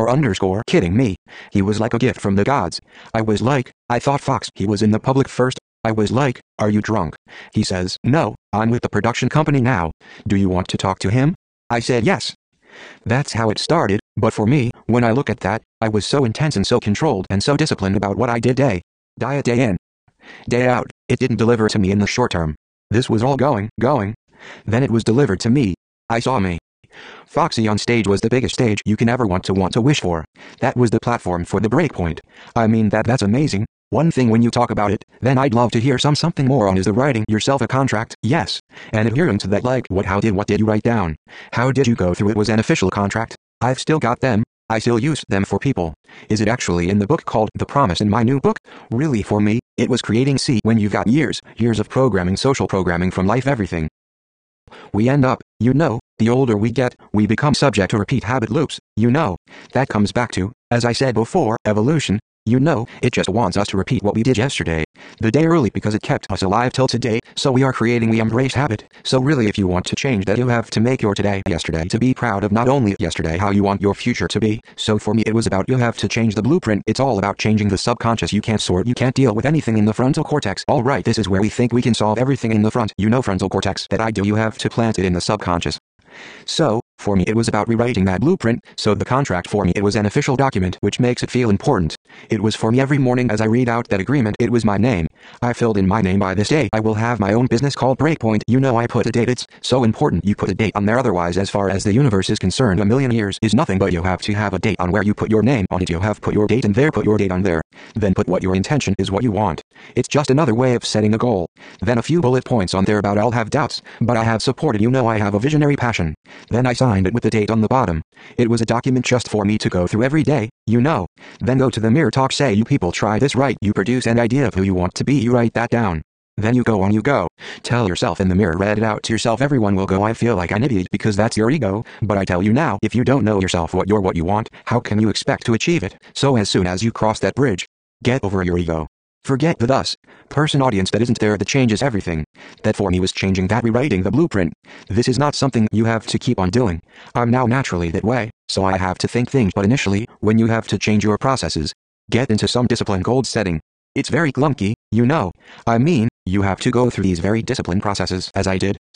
_ kidding me. He was like a gift from the gods. I was like, I thought Fox, he was in the public first. I was like, are you drunk? He says, no, I'm with the production company now. Do you want to talk to him? I said yes. That's how it started, but for me, when I look at that, I was so intense and so controlled and so disciplined about what I did day in, day out. It didn't deliver to me in the short term. This was all going. Then it was delivered to me. I saw me. Foxy on stage was the biggest stage you can ever want to wish for. That was the platform for the Breakpoint. I mean that's amazing. One thing when you talk about it, then I'd love to hear something more on is the writing yourself a contract, yes. And adhering to that, like what did you write down? How did you go through it? Was an official contract? I've still got them. I still use them for people. Is it actually in the book called The Promise in my new book? Really for me, it was creating when you've got years of programming, social programming from life, everything. We end up, the older we get, we become subject to repeat habit loops, That comes back to, as I said before, evolution. It just wants us to repeat what we did yesterday, the day early, because it kept us alive till today, so we embrace habit. So really if you want to change that, you have to make your today yesterday, to be proud of not only yesterday how you want your future to be. So for me it was about you have to change the blueprint. It's all about changing the subconscious. You can't deal with anything in the frontal cortex. Alright, this is where we think we can solve everything in the front, frontal cortex. That I do, you have to plant it in the subconscious. So, for me it was about rewriting that blueprint, so the contract for me it was an official document which makes it feel important. It was for me every morning as I read out that agreement, it was my name. I filled in my name. By this day I will have my own business called Breakpoint. I put a date. It's so important you put a date on there, otherwise as far as the universe is concerned, a million years is nothing, but you have to have a date on where you put your name on it. You have put your date in there, put your date on there. Then put what your intention is, what you want. It's just another way of setting a goal. Then a few bullet points on there about I'll have doubts, but I have supported. I have a visionary passion. Then I signed it with the date on the bottom. It was a document just for me to go through every day, Then go to the mirror, talk, say you people try this right. You produce an idea of who you want to be, you write that down. Then you go. Tell yourself in the mirror, read it out to yourself. Everyone will go, I feel like an idiot, because that's your ego. But I tell you now, if you don't know yourself what you want, how can you expect to achieve it? So as soon as you cross that bridge, get over your ego. Forget the thus person audience that isn't there, that changes everything. That for me was changing that, rewriting the blueprint. This is not something you have to keep on doing. I'm now naturally that way, so I have to think things, but initially, when you have to change your processes, get into some discipline goal setting. It's very clunky, I mean, you have to go through these very disciplined processes, as I did,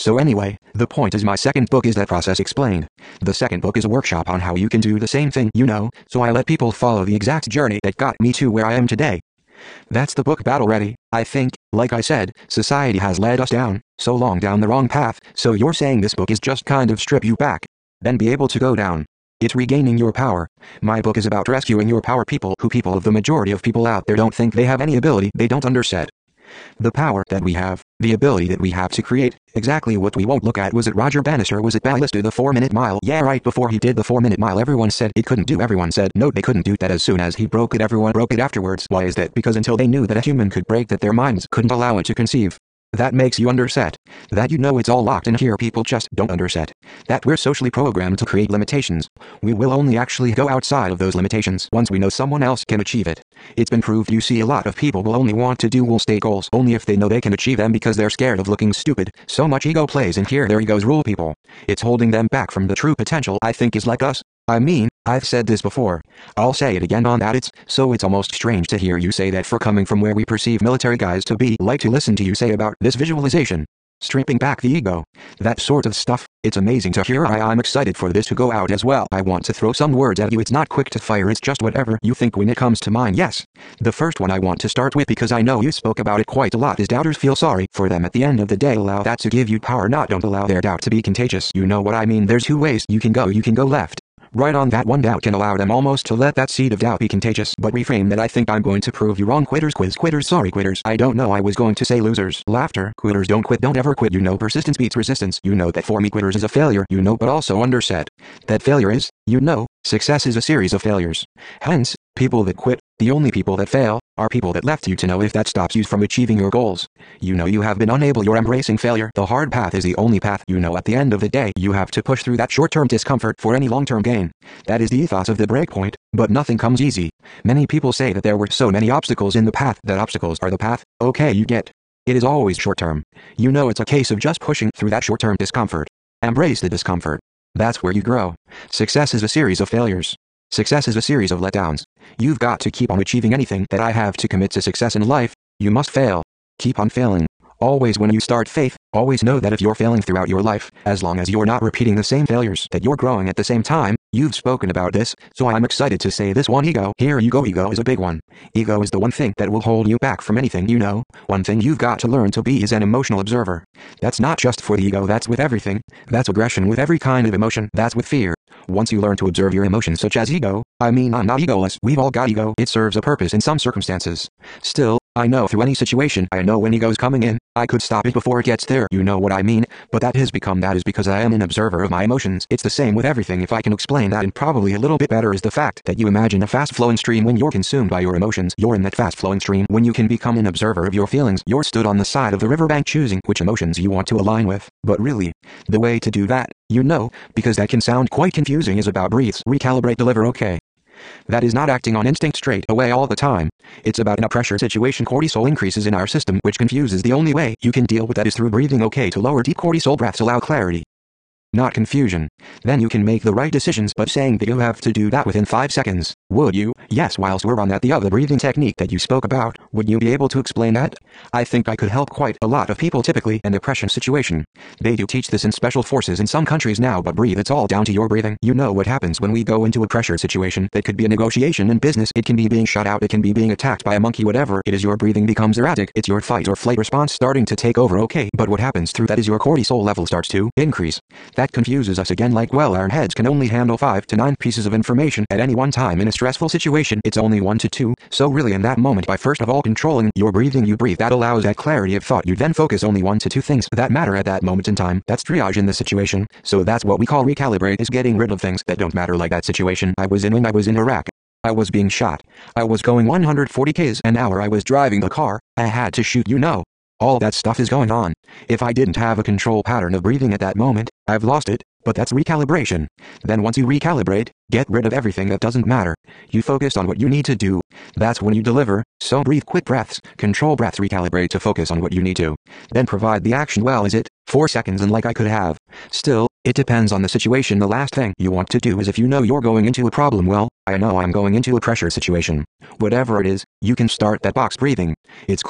So anyway, the point is my second book is that process explained. The second book is a workshop on how you can do the same thing, so I let people follow the exact journey that got me to where I am today. That's the book Battle Ready. I think, like I said, society has led us down so long down the wrong path, so you're saying this book is just kind of strip you back, then be able to go down. It's regaining your power. My book is about rescuing your power people of the majority of people out there don't think they have any ability they don't understand. The power that we have, the ability that we have to create, exactly what we won't look at. Was it Roger Bannister? Was it Ballista the 4-minute mile? Yeah, right before he did the 4-minute mile everyone said it couldn't do. Everyone said no, they couldn't do that. As soon as he broke it, everyone broke it afterwards. Why is that? Because until they knew that a human could break that, their minds couldn't allow it to conceive. That makes you underset. That it's all locked in here. People just don't underset. That we're socially programmed to create limitations. We will only actually go outside of those limitations once we know someone else can achieve it. It's been proved. You see, a lot of people will only want to do state goals only if they know they can achieve them because they're scared of looking stupid. So much ego plays in here. Their egos rule people. It's holding them back from the true potential I think is like us. I mean, I've said this before. I'll say it again on that. It's almost strange to hear you say that for coming from where we perceive military guys to be. Like to listen to you say about this visualization. Stripping back the ego. That sort of stuff. It's amazing to hear. I'm excited for this to go out as well. I want to throw some words at you. It's not quick to fire. It's just whatever you think when it comes to mind. Yes. The first one I want to start with, because I know you spoke about it quite a lot, is doubters feel sorry for them at the end of the day. Allow that to give you power, don't allow their doubt to be contagious. You know what I mean? There's two ways you can go. You can go left. Right on that one. Doubt can allow them almost to let that seed of doubt be contagious. But reframe that. I think I'm going to prove you wrong. Quitters, quitters, sorry quitters. I don't know, I was going to say losers. Laughter. Quitters don't quit, don't ever quit. Persistence beats resistance. That for me quitters is a failure, but also underset. That failure is, success is a series of failures. Hence, people that quit, the only people that fail, are people that left you to know if that stops you from achieving your goals. You have been unable, you're embracing failure. The hard path is the only path. At the end of the day, you have to push through that short-term discomfort for any long-term gain. That is the ethos of the breakpoint, but nothing comes easy. Many people say that there were so many obstacles in the path that obstacles are the path. Okay, you get. It is always short-term. It's a case of just pushing through that short-term discomfort. Embrace the discomfort. That's where you grow. Success is a series of failures. Success is a series of letdowns. You've got to keep on achieving anything that I have to commit to success in life. You must fail. Keep on failing. Always when you start faith, always know that if you're failing throughout your life, as long as you're not repeating the same failures, that you're growing at the same time. You've spoken about this, so I'm excited to say this one. Ego. Here you go. Ego is a big one. Ego is the one thing that will hold you back from anything. One thing you've got to learn to be is an emotional observer. That's not just for the ego, that's with everything. That's aggression with every kind of emotion. That's with fear. Once you learn to observe your emotions such as ego, I'm not egoless. We've all got ego. It serves a purpose in some circumstances. Still, I know through any situation, I know when ego's coming in, I could stop it before it gets there. You know what I mean? But that is because I am an observer of my emotions. It's the same with everything. If I can explain that, and probably a little bit better, is the fact that you imagine a fast-flowing stream. When you're consumed by your emotions, you're in that fast-flowing stream. When you can become an observer of your feelings, you're stood on the side of the riverbank choosing which emotions you want to align with. But really, the way to do that, because that can sound quite confusing, is about breathe, recalibrate, deliver. Okay. That is not acting on instinct straight away all the time. It's about in a pressure situation cortisol increases in our system, which confuses. The only way you can deal with that is through breathing. Okay, to lower deep cortisol breaths allow clarity, not confusion. Then you can make the right decisions, but saying that you have to do that within 5 seconds. Would you? Yes, whilst we're on that, the other breathing technique that you spoke about, would you be able to explain that? I think I could help quite a lot of people typically in depression situation. They do teach this in special forces in some countries now, but breathe, it's all down to your breathing. You know what happens when we go into a pressure situation. That could be a negotiation in business, it can be being shut out, it can be being attacked by a monkey, whatever it is. Your breathing becomes erratic. It's your fight or flight response starting to take over. Okay, but what happens through that is your cortisol level starts to increase. That confuses us again. Like, well, our heads can only handle 5 to 9 pieces of information at any one time. In a stressful situation, it's only 1 to 2. So really in that moment, by first of all controlling your breathing, you breathe. That allows that clarity of thought. You then focus only 1 to 2 things that matter at that moment in time. That's triage in the situation. So that's what we call recalibrate, is getting rid of things that don't matter. Like that situation I was in when I was in Iraq. I was being shot. I was going 140 km an hour. I was driving the car. I had to shoot. All that stuff is going on. If I didn't have a control pattern of breathing at that moment, I've lost it. But that's recalibration. Then once you recalibrate, get rid of everything that doesn't matter. You focus on what you need to do. That's when you deliver. So breathe quick breaths, control breaths, recalibrate to focus on what you need to. Then provide the action. Well, is it 4 seconds? And like I could have. Still, it depends on the situation. The last thing you want to do is, if you're going into a problem, well, I know I'm going into a pressure situation. Whatever it is, you can start that box breathing. It's cool.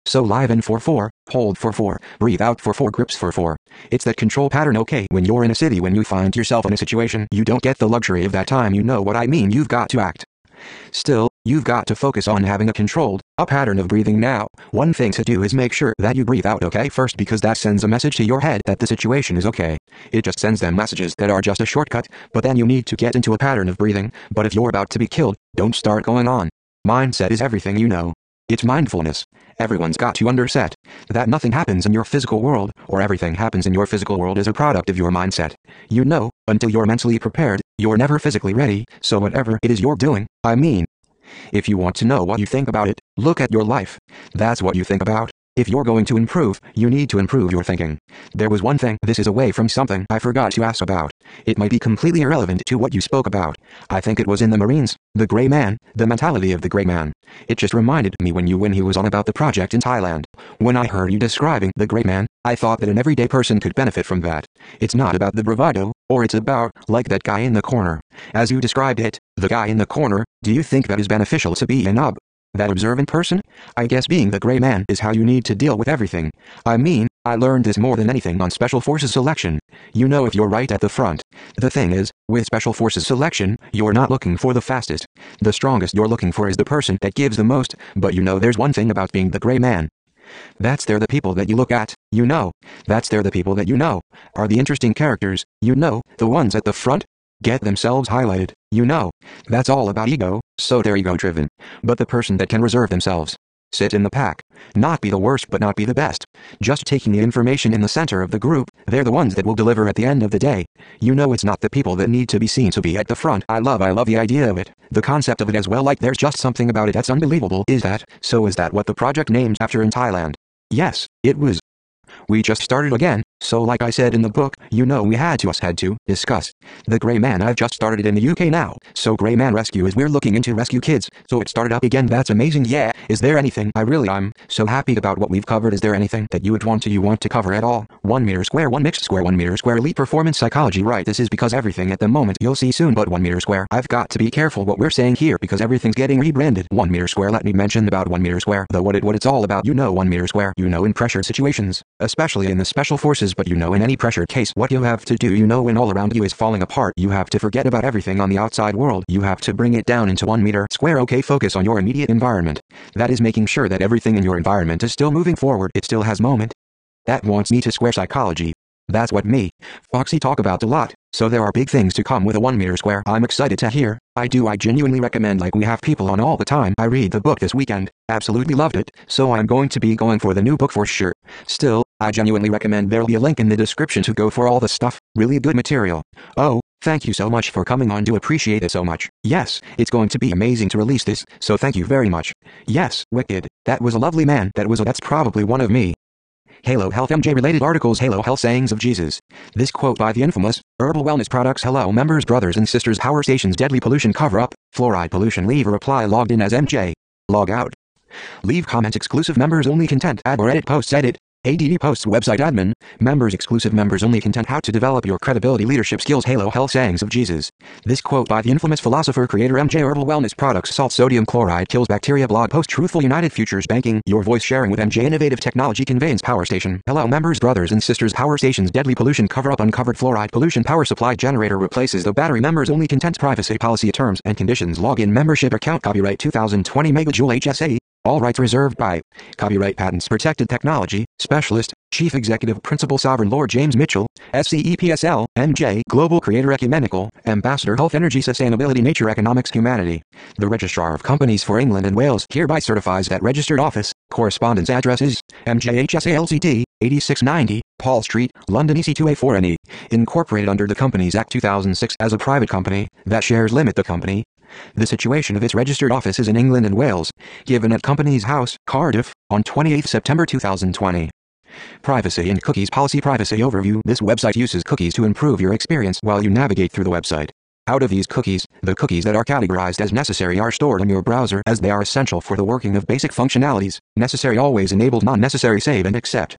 So live in for 4, hold for 4, breathe out for 4, grips for 4. It's that control pattern. Okay, when you're in a city, when you find yourself in a situation, you don't get the luxury of that time. You know what I mean. You've got to act. Still, you've got to focus on having a pattern of breathing now. One thing to do is make sure that you breathe out okay first, because that sends a message to your head that the situation is okay. It just sends them messages that are just a shortcut, but then you need to get into a pattern of breathing. But if you're about to be killed, don't start going on. Mindset is everything, you know. It's mindfulness. Everyone's got to underset that nothing happens in your physical world, or everything happens in your physical world as a product of your mindset. You know, until you're mentally prepared, you're never physically ready, so whatever it is you're doing, if you want to know what you think about it, look at your life. That's what you think about. If you're going to improve, you need to improve your thinking. There was one thing, this is away from something I forgot to ask about. It might be completely irrelevant to what you spoke about. I think it was in the Marines, the gray man, the mentality of the gray man. It just reminded me when he was on about the project in Thailand. When I heard you describing the gray man, I thought that an everyday person could benefit from that. It's not about the bravado, or it's about, like that guy in the corner. As you described it, the guy in the corner, do you think that is beneficial to be that observant person? I guess being the gray man is how you need to deal with everything. I learned this more than anything on Special Forces selection. You know, if you're right at the front. The thing is, with Special Forces selection, you're not looking for the fastest. The strongest you're looking for is the person that gives the most, but you know there's one thing about being the gray man. They're the people that you look at, you know. They're the people that you know are the interesting characters, you know, the ones at the front. Get themselves highlighted, you know. That's all about ego, so they're ego-driven. But the person that can reserve themselves, sit in the pack, not be the worst but not be the best, just taking the information in the center of the group, they're the ones that will deliver at the end of the day. You know, it's not the people that need to be seen to be at the front. I love the idea of it, the concept of it as well. Like, there's just something about it that's unbelievable. Is that what the project named after in Thailand? Yes, it was. We just started again, so like I said in the book, you know, we had to discuss the gray man. I've just started it in the UK now, so Gray Man Rescue is we're looking into rescue kids, so it started up again. That's amazing. Yeah, is there anything I'm so happy about what we've covered. Is there anything that you want to cover at all? 1 meter square, 1 mixed square, 1 meter square, elite performance psychology. Right, this is because everything at the moment you'll see soon, but 1 meter square, I've got to be careful what we're saying here because everything's getting rebranded. 1 meter square, let me mention about 1 meter square, though what it's all about. You know, 1 meter square, you know, in pressure situations, especially in the Special Forces, but you know, in any pressure case, what you have to do, you know, when all around you is falling apart, you have to forget about everything on the outside world. You have to bring it down into 1 meter square. Okay, focus on your immediate environment. That is making sure that everything in your environment is still moving forward. It still has moment. That wants me to square psychology. That's what me, Foxy, talk about a lot. So there are big things to come with a 1 meter square. I'm excited to hear. I genuinely recommend, like we have people on all the time. I read the book this weekend, absolutely loved it, so I'm going to be going for the new book for sure. Still, I genuinely recommend. There'll be a link in the description to go for all the stuff. Really good material. Oh, thank you so much for coming on. Do appreciate it so much. Yes, it's going to be amazing to release this, so thank you very much. Yes, wicked. That was a lovely man. That's probably one of me. Halo Health MJ related articles. Halo Health sayings of Jesus. This quote by the infamous Herbal Wellness Products. Hello members, brothers and sisters. Power stations. Deadly pollution cover up. Fluoride pollution. Leave a reply. Logged in as MJ. Log out. Leave comment. Exclusive members only content. Add or edit posts. Edit. ADD posts. Website admin. Members exclusive. Members only content. How to develop your credibility leadership skills. Halo Health sayings of Jesus. This quote by the infamous philosopher creator MJ. Herbal Wellness Products. Salt sodium chloride kills bacteria. Blog post. Truthful United Futures Banking. Your voice sharing with MJ. Innovative technology conveyance. Power station. Hello members, brothers and sisters. Power stations. Deadly pollution cover up. Uncovered fluoride pollution. Power supply generator replaces the battery. Members only content. Privacy policy terms and conditions. Login membership account. Copyright 2020 Megajoule HSA. All rights reserved by Copyright Patents Protected Technology, Specialist, Chief Executive Principal Sovereign Lord James Mitchell, SCEPSL, MJ, Global Creator Ecumenical, Ambassador Health Energy Sustainability Nature Economics Humanity. The Registrar of Companies for England and Wales hereby certifies that registered office, correspondence address is, MJHSA Ltd, 8690, Paul Street, London EC2A4NE, incorporated under the Companies Act 2006 as a private company, that shares limit the company. The situation of its registered office is in England and Wales, given at Companies House, Cardiff, on 28 September 2020. Privacy and Cookies Policy. Privacy Overview. This website uses cookies to improve your experience while you navigate through the website. Out of these cookies, the cookies that are categorized as necessary are stored in your browser as they are essential for the working of basic functionalities. Necessary always enabled, non-necessary save and accept.